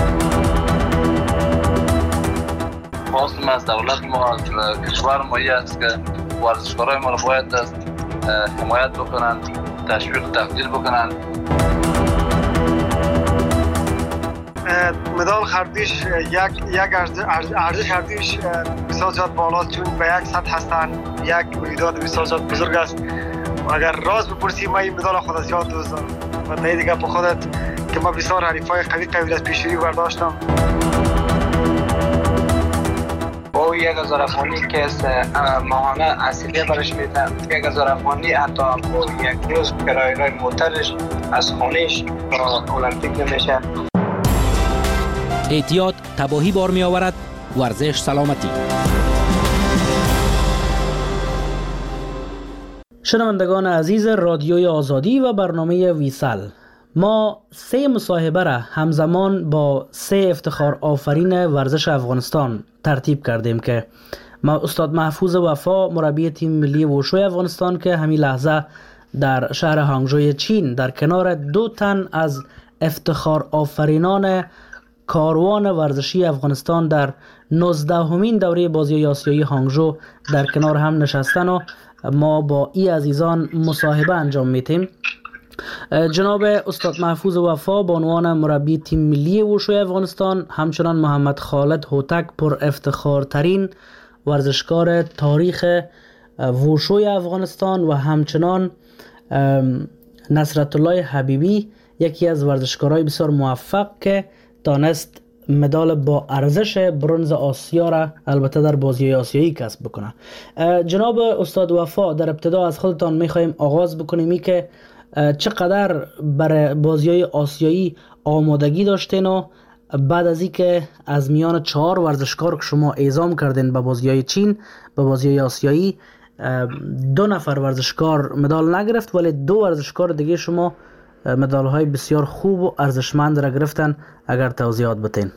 خواستم از دولت ما کشور ما است که ورزشکارای ما رو باید از حمایت بکنن، تشویق تقدیر بکنن. مدال خریدیش یک ارزش خریدیش بسیار زیاد بالاست، چون به یک سطح هستن، یک رویداد بسیار زیاد بزرگ است. اگر راز بپرسی ما این مدال خود از یاد دوست دارم و تا دیگه په خودت که ما بسیار حریفای قوی از پیشروی برداشتم. او 1000 افغانی که ماهانه اصیلیه برش میدن. 1000 افغانی حتی با یک روز کرایه موترش از خونش المپیک نمیشه. اعتیاد تباهی بار می آورد، ورزش سلامتی. شنوندگان عزیز رادیوی آزادی و برنامه ویسال، ما 3 مصاحبه را همزمان با 3 افتخار آفرین ورزش افغانستان ترتیب کردیم که ما استاد محفوظ وفا مربی تیم ملی وشوی افغانستان که همین لحظه در شهر هانگژوی چین در کنار 2 تن از افتخار آفرینان کاروان ورزشی افغانستان در 19مین دوره بازی آسیایی هانگژو در کنار هم نشستن و ما با ای عزیزان مصاحبه انجام میتیم. جناب استاد محفوظ وفا به عنوان مربی تیم ملی وشوی افغانستان، همچنان محمد خالد هوتک پر افتخارترین ورزشکار تاریخ وشوی افغانستان و همچنان نصرت الله حبیبی، یکی از ورزشکارهای بسیار موفق که دانست مدال با ارزش برنز آسیا را البته در بازی آسیایی کسب بکنه. جناب استاد وفا، در ابتدا از خودتان میخوایم آغاز بکنیم ای که چقدر برای بازی‌های آسیایی آمادگی داشتین و بعد از اینکه از میان 4 ورزشکار که شما اعزام کردین به بازی‌های چین، به بازی‌های آسیایی 2 نفر ورزشکار مدال نگرفت، ولی 2 ورزشکار دیگه شما مدال‌های بسیار خوب و ارزشمند را گرفتن. اگر توضیحات بدین.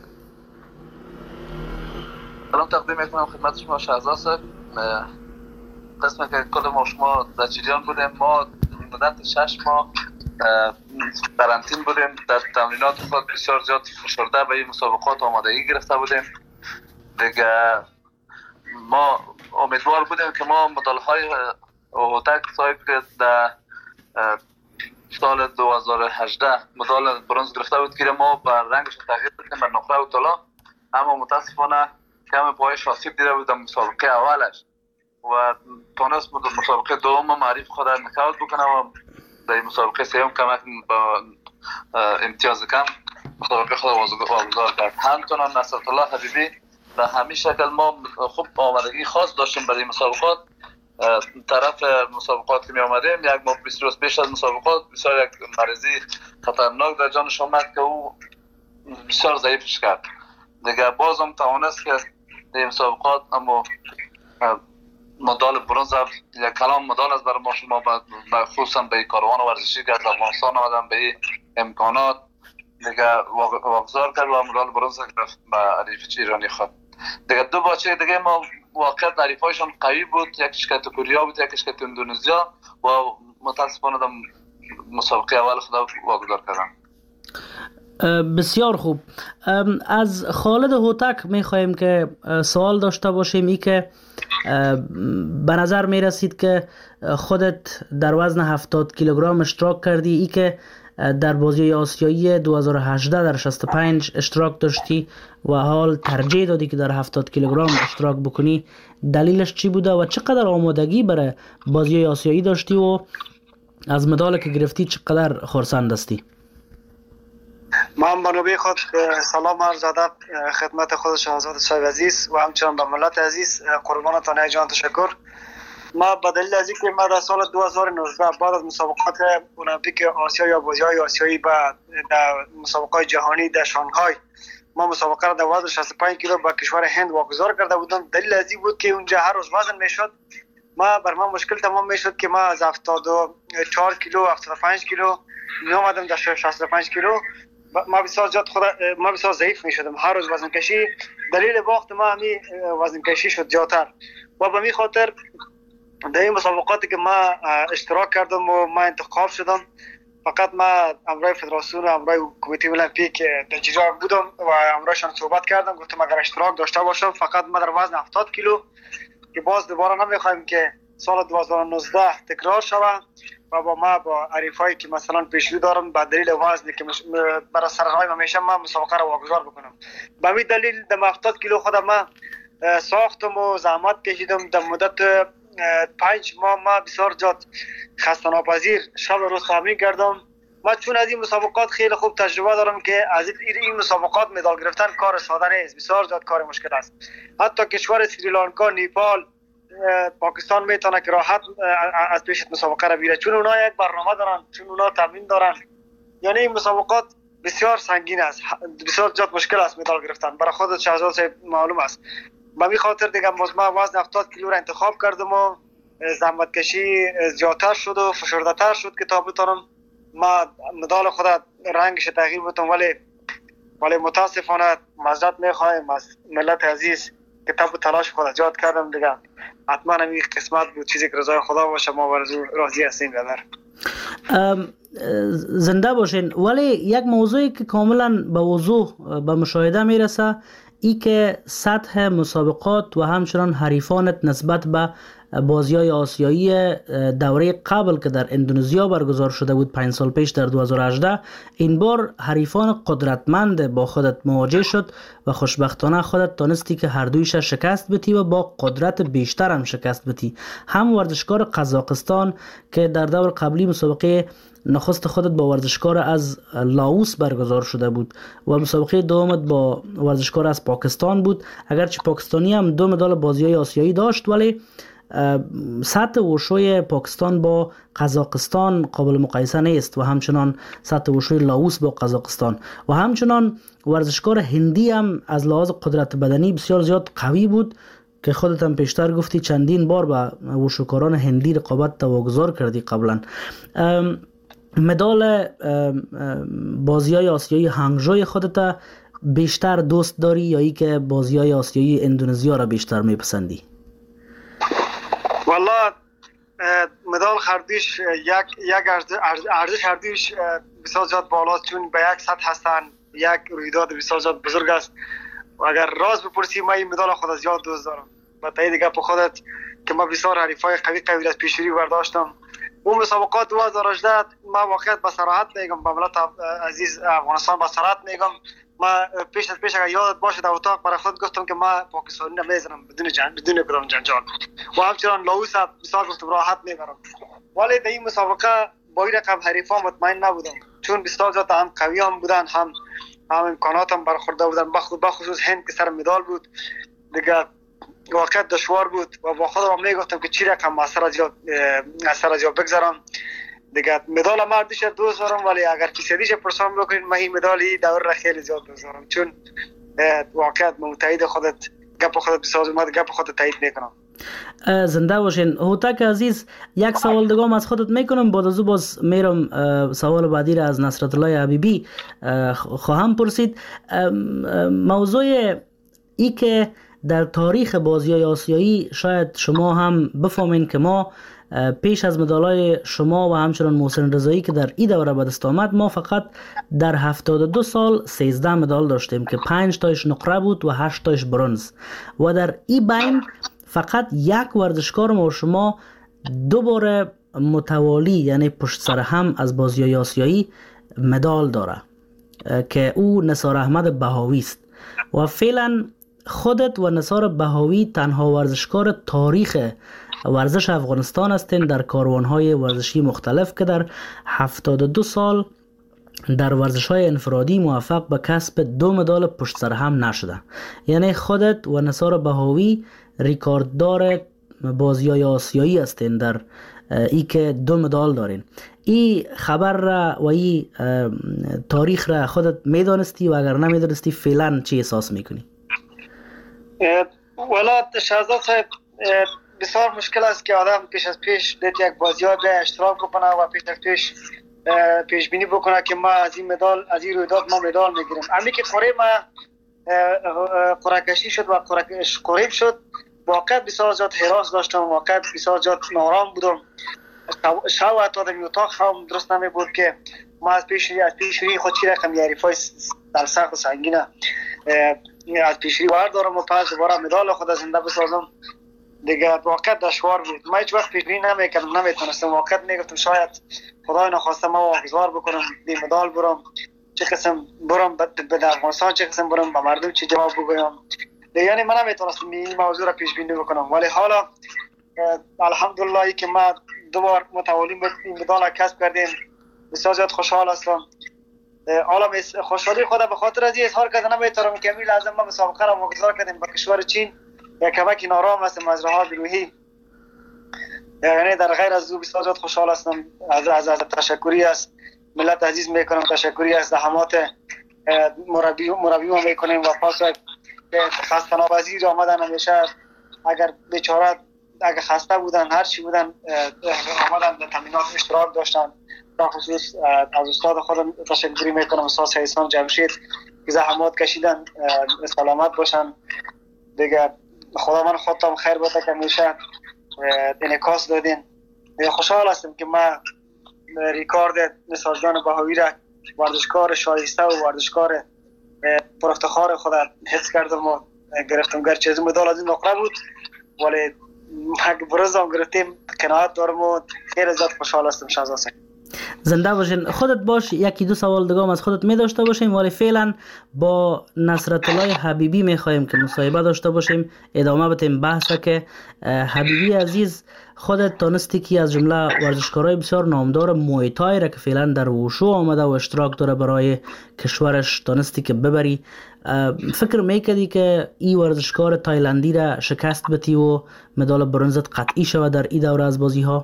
سلام تقدیم میکنم خدمت شما شهزاد صاحب. قسمی که کل ما شما در جریان بودیم، ما مدت 6 ماه قرنطین بودیم، در تمرینات خود بسیار زیاد فشرده به این مسابقات آمادگی گرفته بودیم دیگه. ما امیدوار بودیم که ما مدال‌های هوتک صاحب که در سال 2018 مدال برنز گرفته بود که ما بر رنگش تغییر دادیم به نقره و طلا، اما متاسفانه کم پایش آسیب دیده بود در مسابقه اولش و تونست مسابقه دوم معرف خود را نکات بکنه و در مسابقه سوم کمک با امتیاز کم مسابقه خود واگذار کرد. همچنان نصرت الله حبیبی به همین شکل ما خوب آمادگی خاص داشتیم برای مسابقات. طرف مسابقات که می آمدیم یک ماه 20 روز پیش از مسابقات بسیار یک مریضی خطرناک در جانش آمد که او بسیار ضعیفش کرد دیگه. باز هم توانست که در مسابقات اما مدال برنز یک کلام مدال از برای ما شما خصوصا به کاروان ورزشی که از افغانستان آمدن به امکانات دیگه واگذار کرد و مدال برنز گرفت به حریف ایرانی خود دیگه. 2 بچه دیگه ما واقعیت تعریفایشان قوی بود، یکیش که کوریا بود، یکیش که اندونزیا و متاسفانه در مسابقه اول خدا واگذار کردن. بسیار خوب. از خالد هوتک میخوایم که سوال داشته باشیم ای که به نظر میرسید که خودت در وزن 70 کیلوگرم اشتراک کردی، ای که در بازی آسیایی 2018 در 65 اشتراک داشتی و حال ترجیح دادی که در 70 کیلوگرم اشتراک بکنی، دلیلش چی بوده و چقدر آمادگی برای بازی آسیایی داشتی و از مدال که گرفتی چقدر خرسند هستی؟ من به نوبه خود سلام عرض ادب خدمت خود شهزاده صاحب عزیز و همچنان به ملت عزیز. قربانتان جان تشکر. ما به دلیل از اینکه ما در سال 2019 بعد از مسابقات المپیک آسیا یا بازی‌های آسیایی بعد در مسابقات جهانی در شانگهای ما مسابقه را در وزن 65 کیلو با کشور هند واگذار کرده بودم. دلیل از این بود که اونجا هر روز وزن میشد، بر من مشکل تمام میشد که ما از 74 کیلو 75 کیلو می آمدم در 65 کیلو ما بسیار ضعیف می شدم. هر روز وزن کشی دلیل وقت ما همی وزن کشی شد جاتر و به می خاطر در این مسابقاتی که ما اشتراک کردم و ما انتخاب شدم، فقط ما امرای فدراسیون و امرای کمیته المپیک در جریان بودم و امرایشان صحبت کردم، گفتم اگر اشتراک داشته باشم فقط ما در وزن 70 کیلو که باز دوباره نمیخوایم که سال 2019 تکرار شود و با حریفایی که مثلا پیشرو دارم به دلیل وزنی که برای سرهای همیشه ما مسابقه را واگذار بکنم. به همین دلیل در 70 کیلو خودم ما ساختم و زحمت کشیدم. در مدت 5 ماه ما بسیار جات خسته ناپذیر شب و روز تمرین کردم. من چون از این مسابقات خیلی خوب تجربه دارم که از این مسابقات مدال گرفتن کار ساده نیست، بسیار زیاد کار مشکل است. حتی کشور سریلانکا، نیپال، پاکستان میتونه که راحت از پیش مسابقه را بیره، چون اونا یک برنامه دارن، چون اونا تمرین دارن. یعنی این مسابقات بسیار سنگین است، بسیار زیاد مشکل است مدال گرفتن. برای خود شهزاده صاحب معلوم است. به این خاطر دیگه ما وزن 70 کیلو را انتخاب کردم و زحمت کشی زیادتر شد و فشرده تر شد که تا بتونم ما مدال خود رنگش تغییر بدم. ولی متاسفانه معذرت میخوایم از ملت عزیز که تب و تلاش خود جهاد کردم دیگه. حتما این قسمت بود، چیزی که رضای خدا باشه ما راضی هستیم. زنده باشین. ولی یک موضوعی که کاملا به وضوح به مشاهده میرسه ای که سطح مسابقات و همچنان حریفانت نسبت به بازی‌های آسیایی دوره قبل که در اندونزیا برگزار شده بود 5 سال پیش در 2018، این بار حریفان قدرتمند با خودت مواجه شد و خوشبختانه خودت تانستی که هر دویش شکست بدی و با قدرت بیشتر هم شکست بدی. هم ورزشکار قزاقستان که در دور قبلی مسابقه نخست خودت با ورزشکار از لاوس برگزار شده بود و مسابقه دومت با ورزشکار از پاکستان بود. اگرچه پاکستانی هم 2 مدال بازی‌های آسیایی داشت، ولی سطح وشوی پاکستان با قزاقستان قابل مقایسه نیست و همچنان سطح وشوی لاوس با قزاقستان و همچنان ورزشکار هندی هم از لحاظ قدرت بدنی بسیار زیاد قوی بود که خودت هم پیشتر گفتی چندین بار با وشوکاران هندی رقابت واگذار کردی قبلا. مدال بازی‌های آسیایی هانگژو خودت بیشتر دوست داری یا ای که بازی‌های آسیایی اندونزیا را بیشتر میپسندی؟ والله مدال خردیش یک ارزش خردیش بسیار زیاد بالاست، چون به یک سطح هستن، یک رویداد بسیار زیاد بزرگ است. و اگر راز بپرسی من این مدال خود از یاد دوست دارم. با تایید دیگه به خودت که ما بسیار حریفای قوی از پیشروی برداشتم. اون مسابقات 2018 ما واقعیت با صراحت میگم، با ملت عزیز افغانستان با صراحت میگم، ما پیش اگر یادت باشه در اتاق برای خود گفتم که ما پاکستانی نمیزنم بدون کدام جنجال و همچنان لاوس بسیار گفتم راحت میبرم. ولی در این مسابقه با این رقم حریفان مطمئن نبودم، چون بسیار زیاد هم قوی هم بودن، هم امکانات هم برخورده بودن، بخصوص هند که سر مدال بود دیگه واقعا دشوار بود و با خودم میگفتم که چی رقم اثر از یا بگذارم دیگه. مدال ما دیش دوست دارم، ولی اگر کسی دیش پرسان بکنید من این مدالی دور را خیلی زیاد دوست دارم، چون واقعا متحد خودت گپ خودت بساز اومد گپ خودت تایید میکنم. زنده باشین. هوتک عزیز، یک سوال دیگه از خودت میکنم، بعد از او باز میرم سوال بعدی را از نصرت الله حبیبی خواهم پرسید. موضوع ای که در تاریخ بازی‌های آسیایی شاید شما هم بفهمین که ما پیش از مدالای شما و همچنان محسن رضایی که در این دوره به دست آمد، ما فقط در 72 سال 13 مدال داشتیم که 5 تایش نقره بود و 8 تایش برنز و در این بین فقط یک ورزشکار ما و شما 2 بار متوالی یعنی پشت سر هم از بازی‌های آسیایی مدال داره که او نثار احمد بهاوی است و فعلا خودت و نثار بهاوی تنها ورزشکار تاریخ ورزش افغانستان هستین در کاروانهای ورزشی مختلف که در 72 سال در ورزش‌های انفرادی موفق به کسب 2 مدال پشت سر هم نشده. یعنی خودت و نثار بهاوی ریکارددار بازی‌های آسیایی هستین در ای که 2 مدال دارین. این خبر را و این تاریخ را خودت میدانستی و اگر نمیدانستی فعلا چی احساس میکنی؟ والا شهزاد صاحب، بسیار مشکل است که آدم پیش از پیش یک بازی‌ها به اشتراک بکنه و پیش بینی بکنه که ما از این مدال از این رویداد ما مدال میگیریم. امی که قره ما قره کشی شد و قریب شد، واقعا بسیار زیاد هراس داشتم، واقعا بسیار زیاد نارام بودم. شب حتی در اتاق هم درست نمی بود که ما از پیشروی خود چی رقم حریفای در سخت و سنگینه از پیشروی بردارم و پس دوباره مدال خود زنده بسازم دیگه. واقعا دشوار بود، ما هیچ وقت پیشبینی نمیکردم، نمیتونستم. واقعا میگفتم شاید خدای نخواسته ما واگذار بکنم بی مدال برم، چه قسم برم به افغانستان، چه قسم برم به مردم چه جواب بگویم دیگه. یعنی من نمیتونستم این موضوع را پیش بینی بکنم، ولی حالا الحمدلله که ما 2 بار متوالی این مدال کسب کردیم، بسیار زیاد خوشحال هستم. حالا خوشحالی خود به خاطر از این اظهار کردن نمیتونم که امروز لازم ما مسابقه را واگذار کردیم به کشور چین. یک کمکی نارام هستم از لحاظ روحی، یعنی در غیر از او بسیار زیاد خوشحال هستم. از تشکری از ملت عزیز میکنم، تشکری از زحمات مربی ما میکنیم و پاس خسته ناپذیر آمدن همیشه. اگر بیچاره اگر خسته بودن هر چی بودن آمدن در تمرینات اشتراک داشتن. به خصوص از استاد خودم تشکری میکنم، استاد احسان جمشید که زحمات کشیدن، سلامت باشن دیگه. خدا من خودم خیر بده که همیشه انعکاس دادین. خوشحال هستم که ما ریکارد نثار جان بهاوی را ورزشکار شایسته و ورزشکار پر افتخار خود حفظ کردم و گرفتم. گرچه از مدال از این نقره بود، ولی برزم گرفتیم قناعت دارم و خیلی زیاد خوشحال هستم. شهزاد صاحب زنده باشین. خودت باش یکی دو سوال دیگه هم از خودت می داشته باشیم، ولی فعلا با نصرت الله حبیبی می خواهیم که مصاحبه داشته باشیم، ادامه بدیم بحث. که حبیبی عزیز، خودت تانستی که از جمله ورزشکارای بسیار نامدار موی تای را که فعلا در وشو آمده و اشتراک داره برای کشورش تانستی که ببری، فکر میکردی که این ورزشکار تایلندی را شکست بدی و مدال برنزت قطعی شود در این دوره از بازی ها؟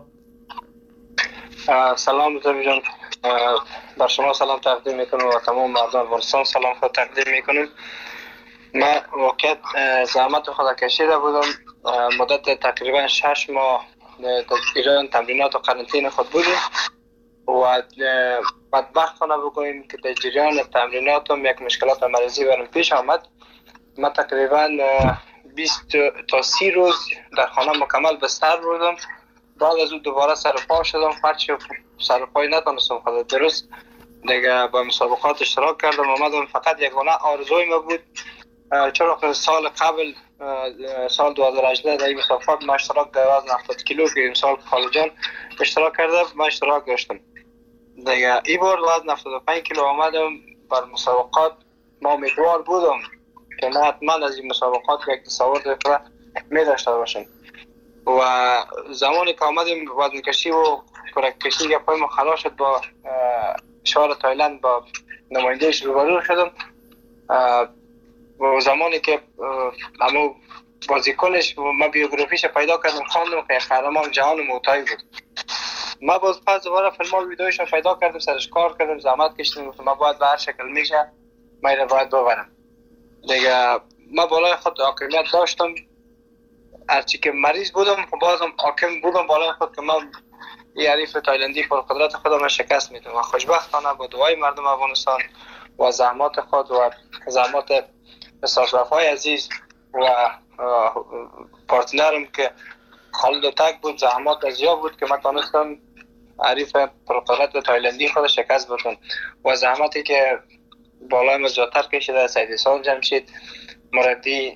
سلام بزرگ جان، بر شما سلام تقدیم میکنم و تمام مردم افغانستان سلام خود تقدیم میکنم. من واقعیت زحمت خود کشیده بودم، مدت تقریبا 6 ماه در ایران تمرینات و قرنطینه خود بودیم و بدبختانه بگوییم که در جریان تمریناتم یک مشکلات مریضی برام پیش آمد. من تقریبا 20 تا 30 روز در خانه مکمل بستر بودم. بعد از اون دوباره سر پا شدم، هرچی سر پای نتونستم خود درست دیگه با مسابقات اشتراک کردم. آمدم فقط یگانه آرزوی ما بود، چرا که سال قبل سال 2018 در این مسابقات ما اشتراک در وزن 70 کیلو که امسال خالجان اشتراک کرده ما اشتراک داشتم دیگه. این بار وزن 75 کیلو آمدم بر مسابقات. ما امیدوار بودم که ما حتما از این مسابقات یک تصور دیگه می داشته باشم و زمانی که آمدیم وزن کشی و کرک کشی یا پای ما خلاص شد با شهر تایلند با نمایندهش روبرو شدم و زمانی که همو بازیکنش ما بیوگرافیش پیدا کردم خواندم که قهرمان جهان موتای بود. ما باز پس دوباره فیلم و ویدیوش پیدا کردم، سرش کار کردم، زحمت کشیدم، ما باید به هر شکل میشه ما اینو باید ببرم دیگه. ما بالای خود حاکمیت داشتم، هرچی که مریض بودم بازم حاکم بودم بالای خود که من این حریف تایلندی پر قدرت خودم شکست میدم و خوشبختانه با دعای مردم افغانستان و زحمات خود و زحمات استاشرافای عزیز و پارتنرم که خالد و تک بود، زحمات ازیاب بود که من تانستم حریف پر قدرت تایلندی خود شکست بدم و زحماتی که بالای مزجاتر کشیده سید احسان جمشید مربی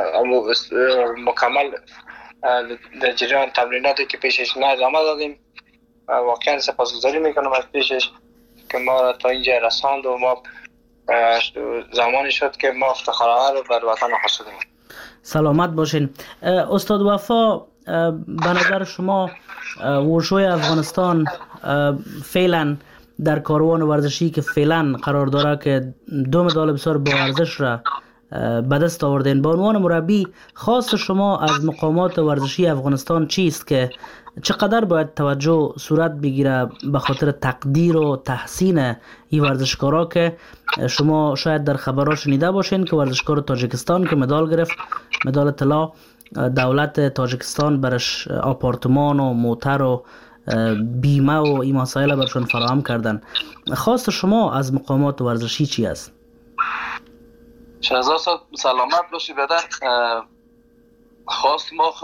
مکمل در جریان تمریناتی که پیشش نه ادامه دادیم. واقعا سپاسگزاری میکنم از پیشش که ما تا اینجا رساند و ما زمانی شد که ما افتخارها رو بر وطن حاصلیم. سلامت باشین. استاد وفا، به نظر شما وشوی افغانستان فعلا در کاروان ورزشی که فعلا قرار داره که 2 مدال بسیار با ارزش را به دست آوردین، به عنوان مربی خاص شما از مقامات ورزشی افغانستان چیست که چقدر باید توجه صورت بگیره به خاطر تقدیر و تحسین این ورزشکارا که شما شاید در خبرها شنیده باشین که ورزشکار تاجیکستان که مدال گرفت، مدال طلا، دولت تاجیکستان برش آپارتمان و موتر و بیمه و این مسائل برشون فراهم کردن. خواست شما از مقامات ورزشی چی است؟ شهزاد صاحب سلامت باشی بدر. خواست ما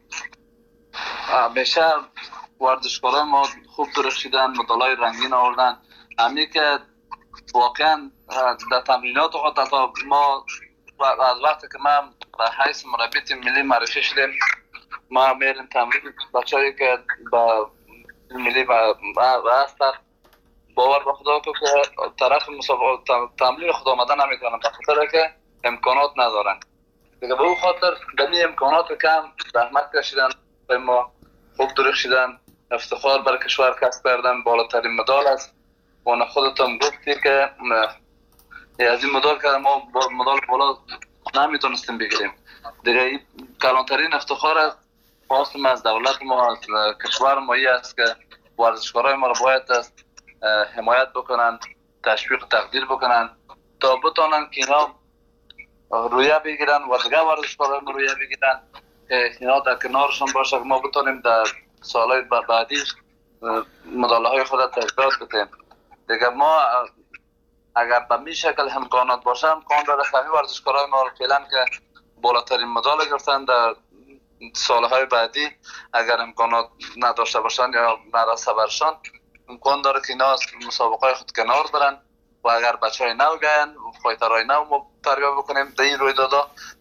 همیشه ورزشکاران ما خوب درخشیدن، مدالای رنگین آوردن. همین که واقعا در تمرینات خود ما از وقتی که من به حیث مربی تیم ملی معرفی شدیم ما میریم تمرین، بچه‌ای که با ملی و هستن باور به خدا که طرف مسابقه تمرین خود آمدن نمیکنن به خاطر که امکانات ندارن دیگه. به اون خاطر دمی امکانات کم زحمت کشیدن، ما خوب درخشیدن، افتخار بر کشور کسب کردن، بالاترین مدال است. و خودتون گفتی که از این مدال که ما مدال بالا نمیتونستیم بگیریم دیگه. این کلانترین افتخار است. خواستم از دولت ما، از کشور ما است که ورزشکارای ما رو باید حمایت بکنن، تشویق تقدیر بکنن تا بتونن که اینا رویه بگیرن و دیگه ورزشکارای ما رویه بگیرن که اینا در کنارشون باشه که ما بتونیم در سالهای بعدی مدالهای خود تجدید بدیم دیگه. ما اگر به این شکل امکانات باشه امکان داره همین ورزشکارای ما رو فعلا که بالاترین مدال گرفتن در سالهای بعدی اگر امکانات نداشته باشن یا نرسه برشان امکان داره که اینا از مسابقه خود کنار برن و اگر بچه های نو بیاین فایترهای نو ما تربیت بکنیم در این رویدادا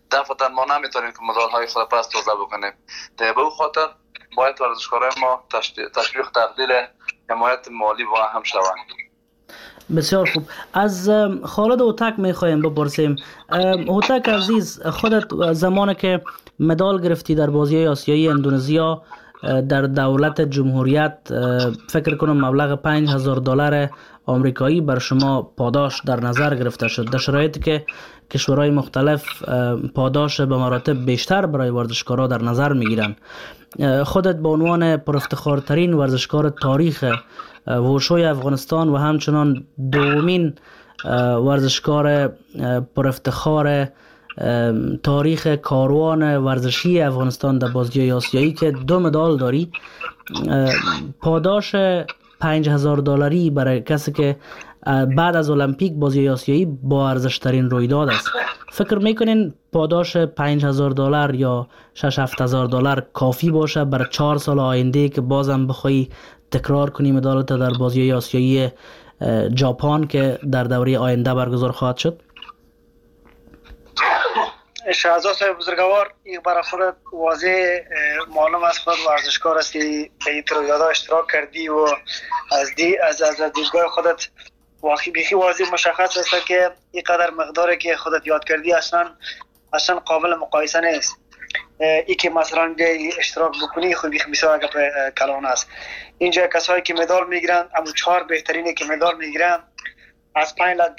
دفعتا ما نمیتونیم که مدال های خود پس تازه بکنیم. در به خاطر باید ورزشکارای ما تشویق تقلیل حمایت مالی و هم شوند. بسیار خوب. از خالد اوتک میخوایم بپرسیم. اوتک عزیز، خودت زمانی که مدال گرفتی در بازی آسیایی اندونزیا در دولت جمهوریت، فکر کنم مبلغ $5000 آمریکایی بر شما پاداش در نظر گرفته شد، در شرایطی که کشورهای مختلف پاداش به مراتب بیشتر برای ورزشکارا در نظر میگیرن. خودت به عنوان پرافتخارترین ورزشکار تاریخ ووشوی افغانستان و همچنان دومین ورزشکار پرافتخار تاریخ کاروان ورزشی افغانستان در بازی‌های آسیایی که 2 مدال داری، پاداش $5000 برای کسی که بعد از المپیک بازی آسیایی با ارزش ترین رویداد است، فکر میکنین پاداش $5000 یا $6-7,000 کافی باشه برای 4 سال آینده که بازم بخوای تکرار کنی مدالت در بازی آسیایی ژاپن که در دوره آینده برگزار خواهد شد؟ شهزاد صاحب بزرگوار، یک برای خودت واضح معلوم است خود ورزشکار هستی، به این رویدادها اشتراک کردی و از دیدگاه خودت بیخی واضح مشخص است که این قدر مقداری که خودت یاد کردی اصلا قابل مقایسه نیست. ای که مثلا بیایی اشتراک بکنی خود بیخی بسیار کلان است. اینجا کسایی که مدال میگیرن، اما 4 بهترینی که مدال میگیرن از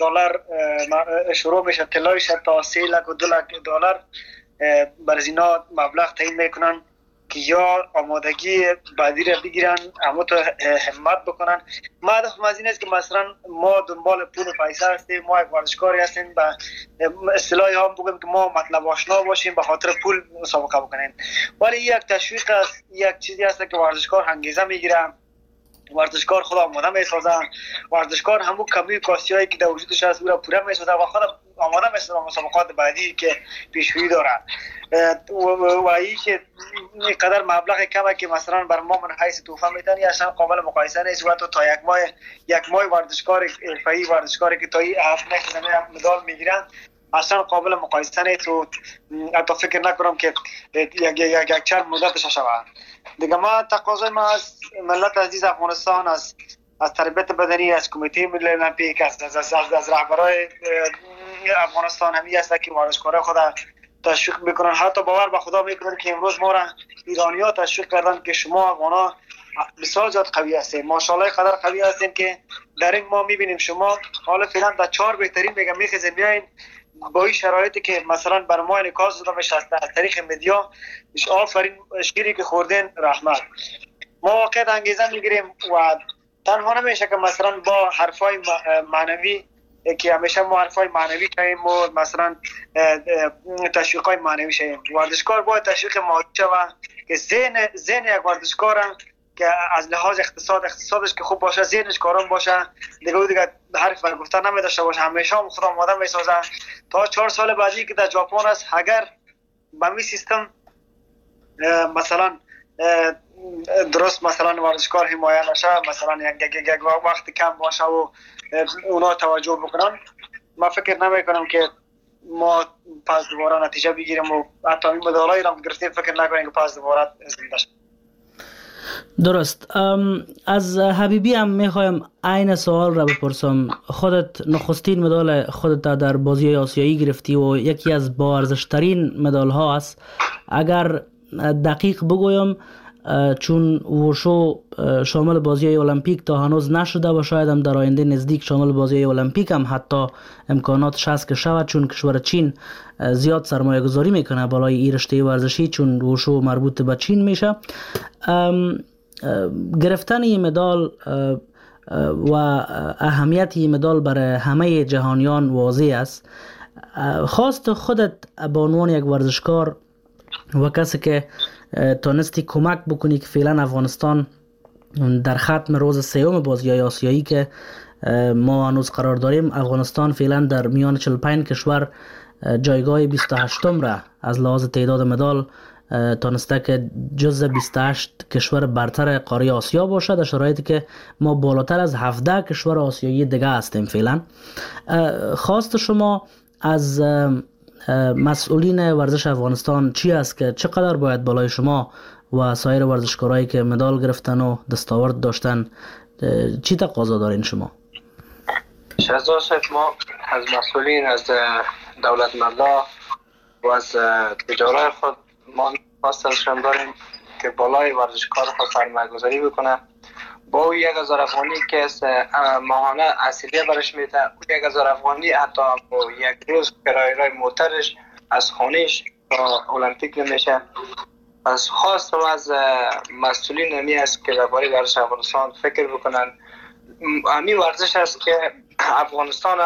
$500 شروع میشه طلایش تا $3,200,000 برای اینا مبلغ تعیین میکنن که یا آمادگی بعدی را بگیرن اما تو همت بکنن. هدف از این است که مثلا ما دنبال پول و پیسه هستیم، ما یک ورزشکاری هستیم، به اصطلاحی هم بگیم که ما مطلب آشنا باشیم به خاطر پول مسابقه بکنیم، ولی یک تشویق است، یک چیزی است که ورزشکار انگیزه میگیره، ورزشکار خود آماده میسازه، ورزشکار همون کمی کاسیایی که در وجودش هست او را پوره میسازه و خود آماده میسازه مسابقات بعدی که پیشروی داره. و ای که اینقدر مبلغ کمه که مثلا بر ما من حیث توفه میتونی اصلا قابل مقایسه نیست و تو تا یک ماه ورزشکار حرفه‌ای ورزشکاری که تا این 7 مدال میگیرن اصلا قابل مقایسه نیست و حتی فکر نکنم که یک چند مدتش شود. دیگه ما تقاضای ما از ملت عزیز افغانستان از تربیت بدنی، از کمیته ملی المپیک، از رهبرای افغانستان همی است که ورزشکارای خود تشویق میکنن. حتی باور به خدا میکنن که امروز ما را ایرانی‌ها تشویق کردن که شما افغانا بسیار زیاد قوی هستین، ماشاءالله قدر قوی هستین که در این ما میبینیم شما حالا فعلا در 4 بهترین میگم میخیزین میایین با این شرایطی که مثلا بر ما انعکاس داده میشه از طریق مدیا. آفرین شیری که خوردین رحمت. ما واقعا انگیزه میگیریم و تنها نمیشه که مثلا با حرفای معنوی که همیشه ما حرفای معنوی کنیم و مثلا تشویقای معنوی شیم. ورزشکار باید تشویق مادی شود که ذهن یک ورزشکار که از لحاظ اقتصادش که خوب باشه، ذهنش کارم باشه، دیگه حرف گفتن نمیداشته باشه، همیشه هم خود آماده میسازه تا 4 سال بعدی که در ژاپن است اگر با می سیستم مثلا درست مثلا ورزشکار حمایت نشه، مثلا یک وقت کم باشه و اونا توجه بکنن، ما فکر نمی کنم که ما پس دوباره نتیجه بگیریم و حتی این مدالایی را گرفتیم فکر نکنیم که پس دوباره زنده شد. درست. از حبیبی هم میخوایم عین سوال را بپرسم. خودت نخستین مدال خودت در بازی آسیایی گرفتی و یکی از با ارزش‌ترین مدال ها است. اگر دقیق بگویم چون ووشو شامل بازی المپیک تا هنوز نشده و شاید هم در آینده نزدیک شامل بازی المپیک هم حتی امکاناتش هست که شود، چون کشور چین زیاد سرمایه گذاری میکنه بالای این رشته ورزشی چون ووشو مربوط به چین میشه. گرفتن این مدال و اهمیت این مدال برای همه جهانیان واضح است. خواست خودت به عنوان یک ورزشکار و کسی که تونستی کمک بکنی که فعلا افغانستان در ختم روز 3 بازی‌های آسیایی که ما هنوز قرار داریم، افغانستان فعلا در میان 45 کشور جایگاه 28 را از لحاظ تعداد مدال تونسته که جزء 28 کشور برتر قاره آسیا باشه، در شرایطی که ما بالاتر از 17 کشور آسیایی دیگه هستیم فعلا. خواست شما از مسئولین ورزش افغانستان چی است که چقدر باید بالای شما و سایر ورزشکارایی که مدال گرفتن و دستاورد داشتن چی تقاضا دارین شما؟ شهزاد صاحب، ما از مسئولین، از دولتمندا و از تجارای خود ما خواستشان داریم که بالای ورزشکار خود سرمایه‌گذاری بکنه. با او 1000 افغانی که ماهانه اصیلیه برش میده، 1000 افغانی حتی با یک روز کرایه موترش از خانهش تا المپیک نمیشه. از خواستم از مسئولین همی است که درباره ورزش افغانستان فکر بکنن. همین ورزش است که افغانستان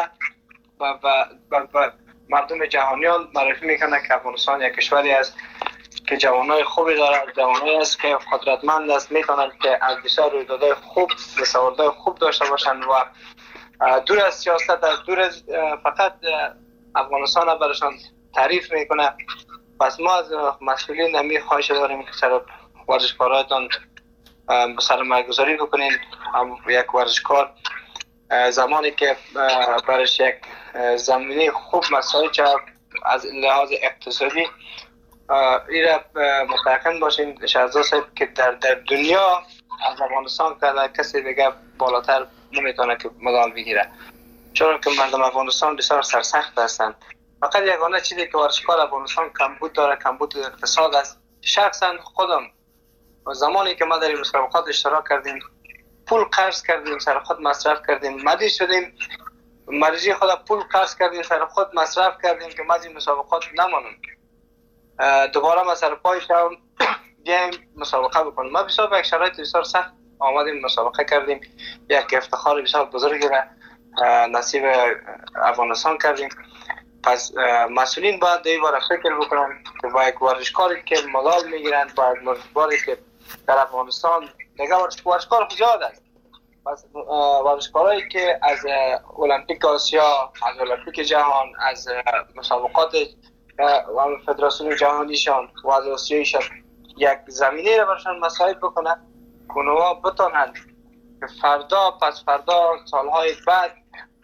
و مردم جهانیان معرفی میکنه که افغانستان یک کشوری است که جوانای خوبی داره، جوانایی است که قدرتمند است، میتونن که از بسیار رویدادهای خوب، دستاوردهای خوب داشته باشن و دور از سیاست، از دور از فقط افغانستان براشان تعریف میکنه. پس ما از مسئولین همی خواهش داریم که سر ورزشکاراتان سرمایه‌گذاری بکنین. یک ورزشکار زمانی که برش یک زمینه خوب مساعد از لحاظ اقتصادی ایره متقن باشین شهزاد صاحب که در دنیا از افغانستان کسی دیگه بالاتر نمیتونه که مدال بگیره، چون که مردم افغانستان بسیار سرسخت هستند. فقط یگانه چیزی که ورزشکار افغانستان کمبود داره، کمبود اقتصاد است. شخصا خودم زمانی که ما در این مسابقات اشتراک کردیم، پول قرض کردیم، سر خود مصرف کردیم، مریض شدیم، مریضی خود پول قرض کردیم، سر خود مصرف کردیم که ما از این مسابقات نمانیم. دوباره ما سر پای شدیم بیایم مسابقه بکنیم. ما بسیار به یک شرایط بسیار سخت آمدیم مسابقه کردیم، یک افتخار بسیار بزرگی را نصیب افغانستان کردیم. پس مسئولین باید دیواره فکر بکنن که با یک ورزشکاری که مدال میگیرن، با یک ورزشکاری که در افغانستان دیگه ورزشکار زیاد است. پس ورزشکارایی که از المپیک آسیا، از المپیک جهان، از مسابقات فدراسیون جهانیشان و از آسیاییشان یک زمینه را برشان مساعد بکنن که اونها بتونن که فردا پس فردا سالهای بعد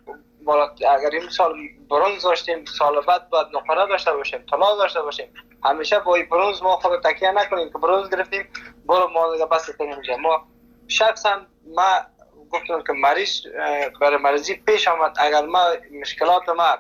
اگر این سال برنز داشتیم، سال بعد باید نقره داشته باشیم، طلا داشته باشیم. همیشه با این برنز ما خود تکیه نکنیم که برنز گرفتیم برو ما دیگه بس نمیشه. ما شخصا ما گفتم که مریض برای مریضی پیش آمد، اگر ما مشکلات ما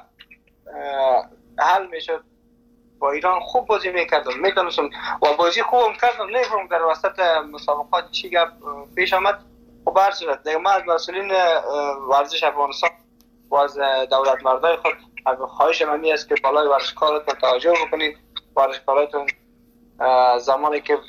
حل میشد با ایران خوب بازی میکردم، میتونستم و بازی خوبم کردم. نمیفهم در وسط مسابقات چی گپ پیش آمد. خب هر صورت دیگه ما از مسئولین ورزش افغانستان و از دولت مردای خود خواهش من است که بالای ورزشکاراتون توجه بکنید. ورزشکاراتون زمانی که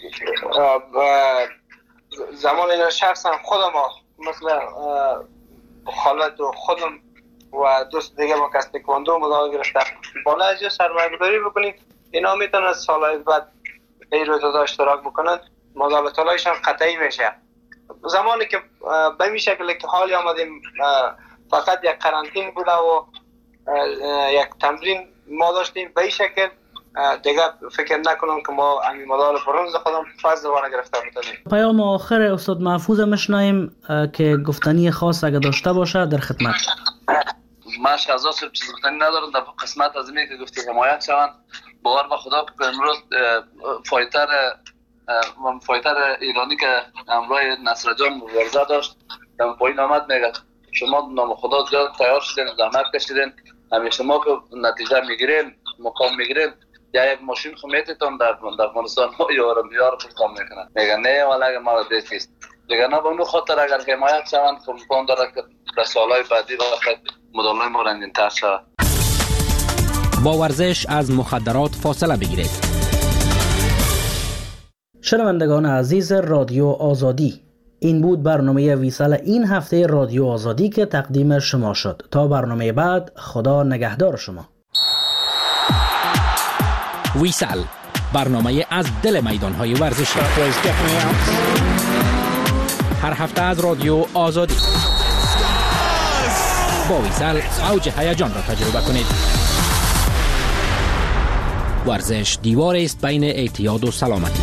زمانی شخصا خودم مثل خالد و خودم و دوست دیگه ما که تکواندو مدال گرفته بالا از یه سرمایه‌گذاری بکنید، اینا میتونن سالهای بعد این رویدادها اشتراک بکنن، مدال طلایشان قطعی میشه. زمانی که به این شکل که حالی آمدیم فقط یک قرنطین بوده و یک تمرین ما داشتیم، به این شکل دیگه فکر نکنم که ما همین مدال برنز خودم فاز دوباره گرفته بودیم. پیام آخر استاد محفوظ میشنویم که گفتنی خاص اگه داشته باشه در خدمت. من شهزاد صاحب چیز گفتنی ندارم در قسمت از اینه که گفتی حمایت شوند. باور به خدا که امروز فایتر ایرانی که همراه نصرجان مبارزه داشت در پایین آمد میگه شما نام خدا زیاد تیار شدین، زحمت کشیدین، همیشه ما که نتیجه میگیریم، مقام میگیریم، یا یک ماشین خمیتتون در افغانستان یارم کام میکنن. میگه نه ولی اگه ما دیست نیست دیگه نه. به اون خاطر اگر حمایت شوند امکان داره که در سالهای بعدی وقت مدالای ما رنگین تر شود. با ورزش از مخدرات فاصله بگیرید. شنوندگان عزیز رادیو آزادی، این بود برنامه ویسال این هفته رادیو آزادی که تقدیم شما شد. تا برنامه بعد، خدا نگهدار شما. ویسال، برنامه از دل میدان‌های ورزشی. هر هفته از رادیو آزادی. با ویسال اوج هیجان را تجربه کنید. ورزش دیواری است بین اعتیاد و سلامتی.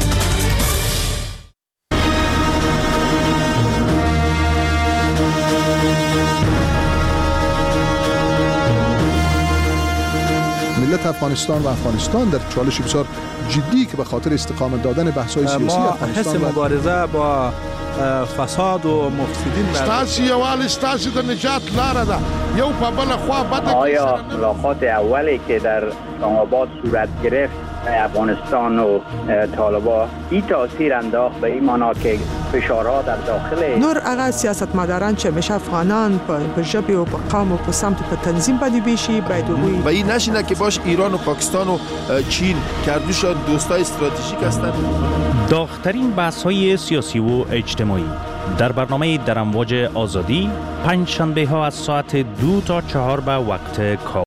ملت افغانستان و افغانستان در چالش بسیار جدی که به خاطر استقامت دادن بحث‌های سیاسی افغانستان ما حس مبارزه با فساد و مفسدین ستاسي یوال ستاسي د نجات لاره ده یو په بل خوا بده. آیا ملاقات اولی که در اسلام آباد صورت گرفت افغانستان و طالبان این تاثیر انداخت به این معنا که فشارها در داخل نور هغه سیاستمداران چې همیشه افغانان په ژبې او په قوم او په سمت په تنظیم باندې بیشي باید وي و این نشینه که باش ایران و پاکستان و چین کردوشان دوستای استراتژیک هستند. داغ‌ترین بحث‌های سیاسی و اجتماعی در برنامه در امواج آزادی پنج شنبه ها از ساعت 2 تا 4 به وقت کابل.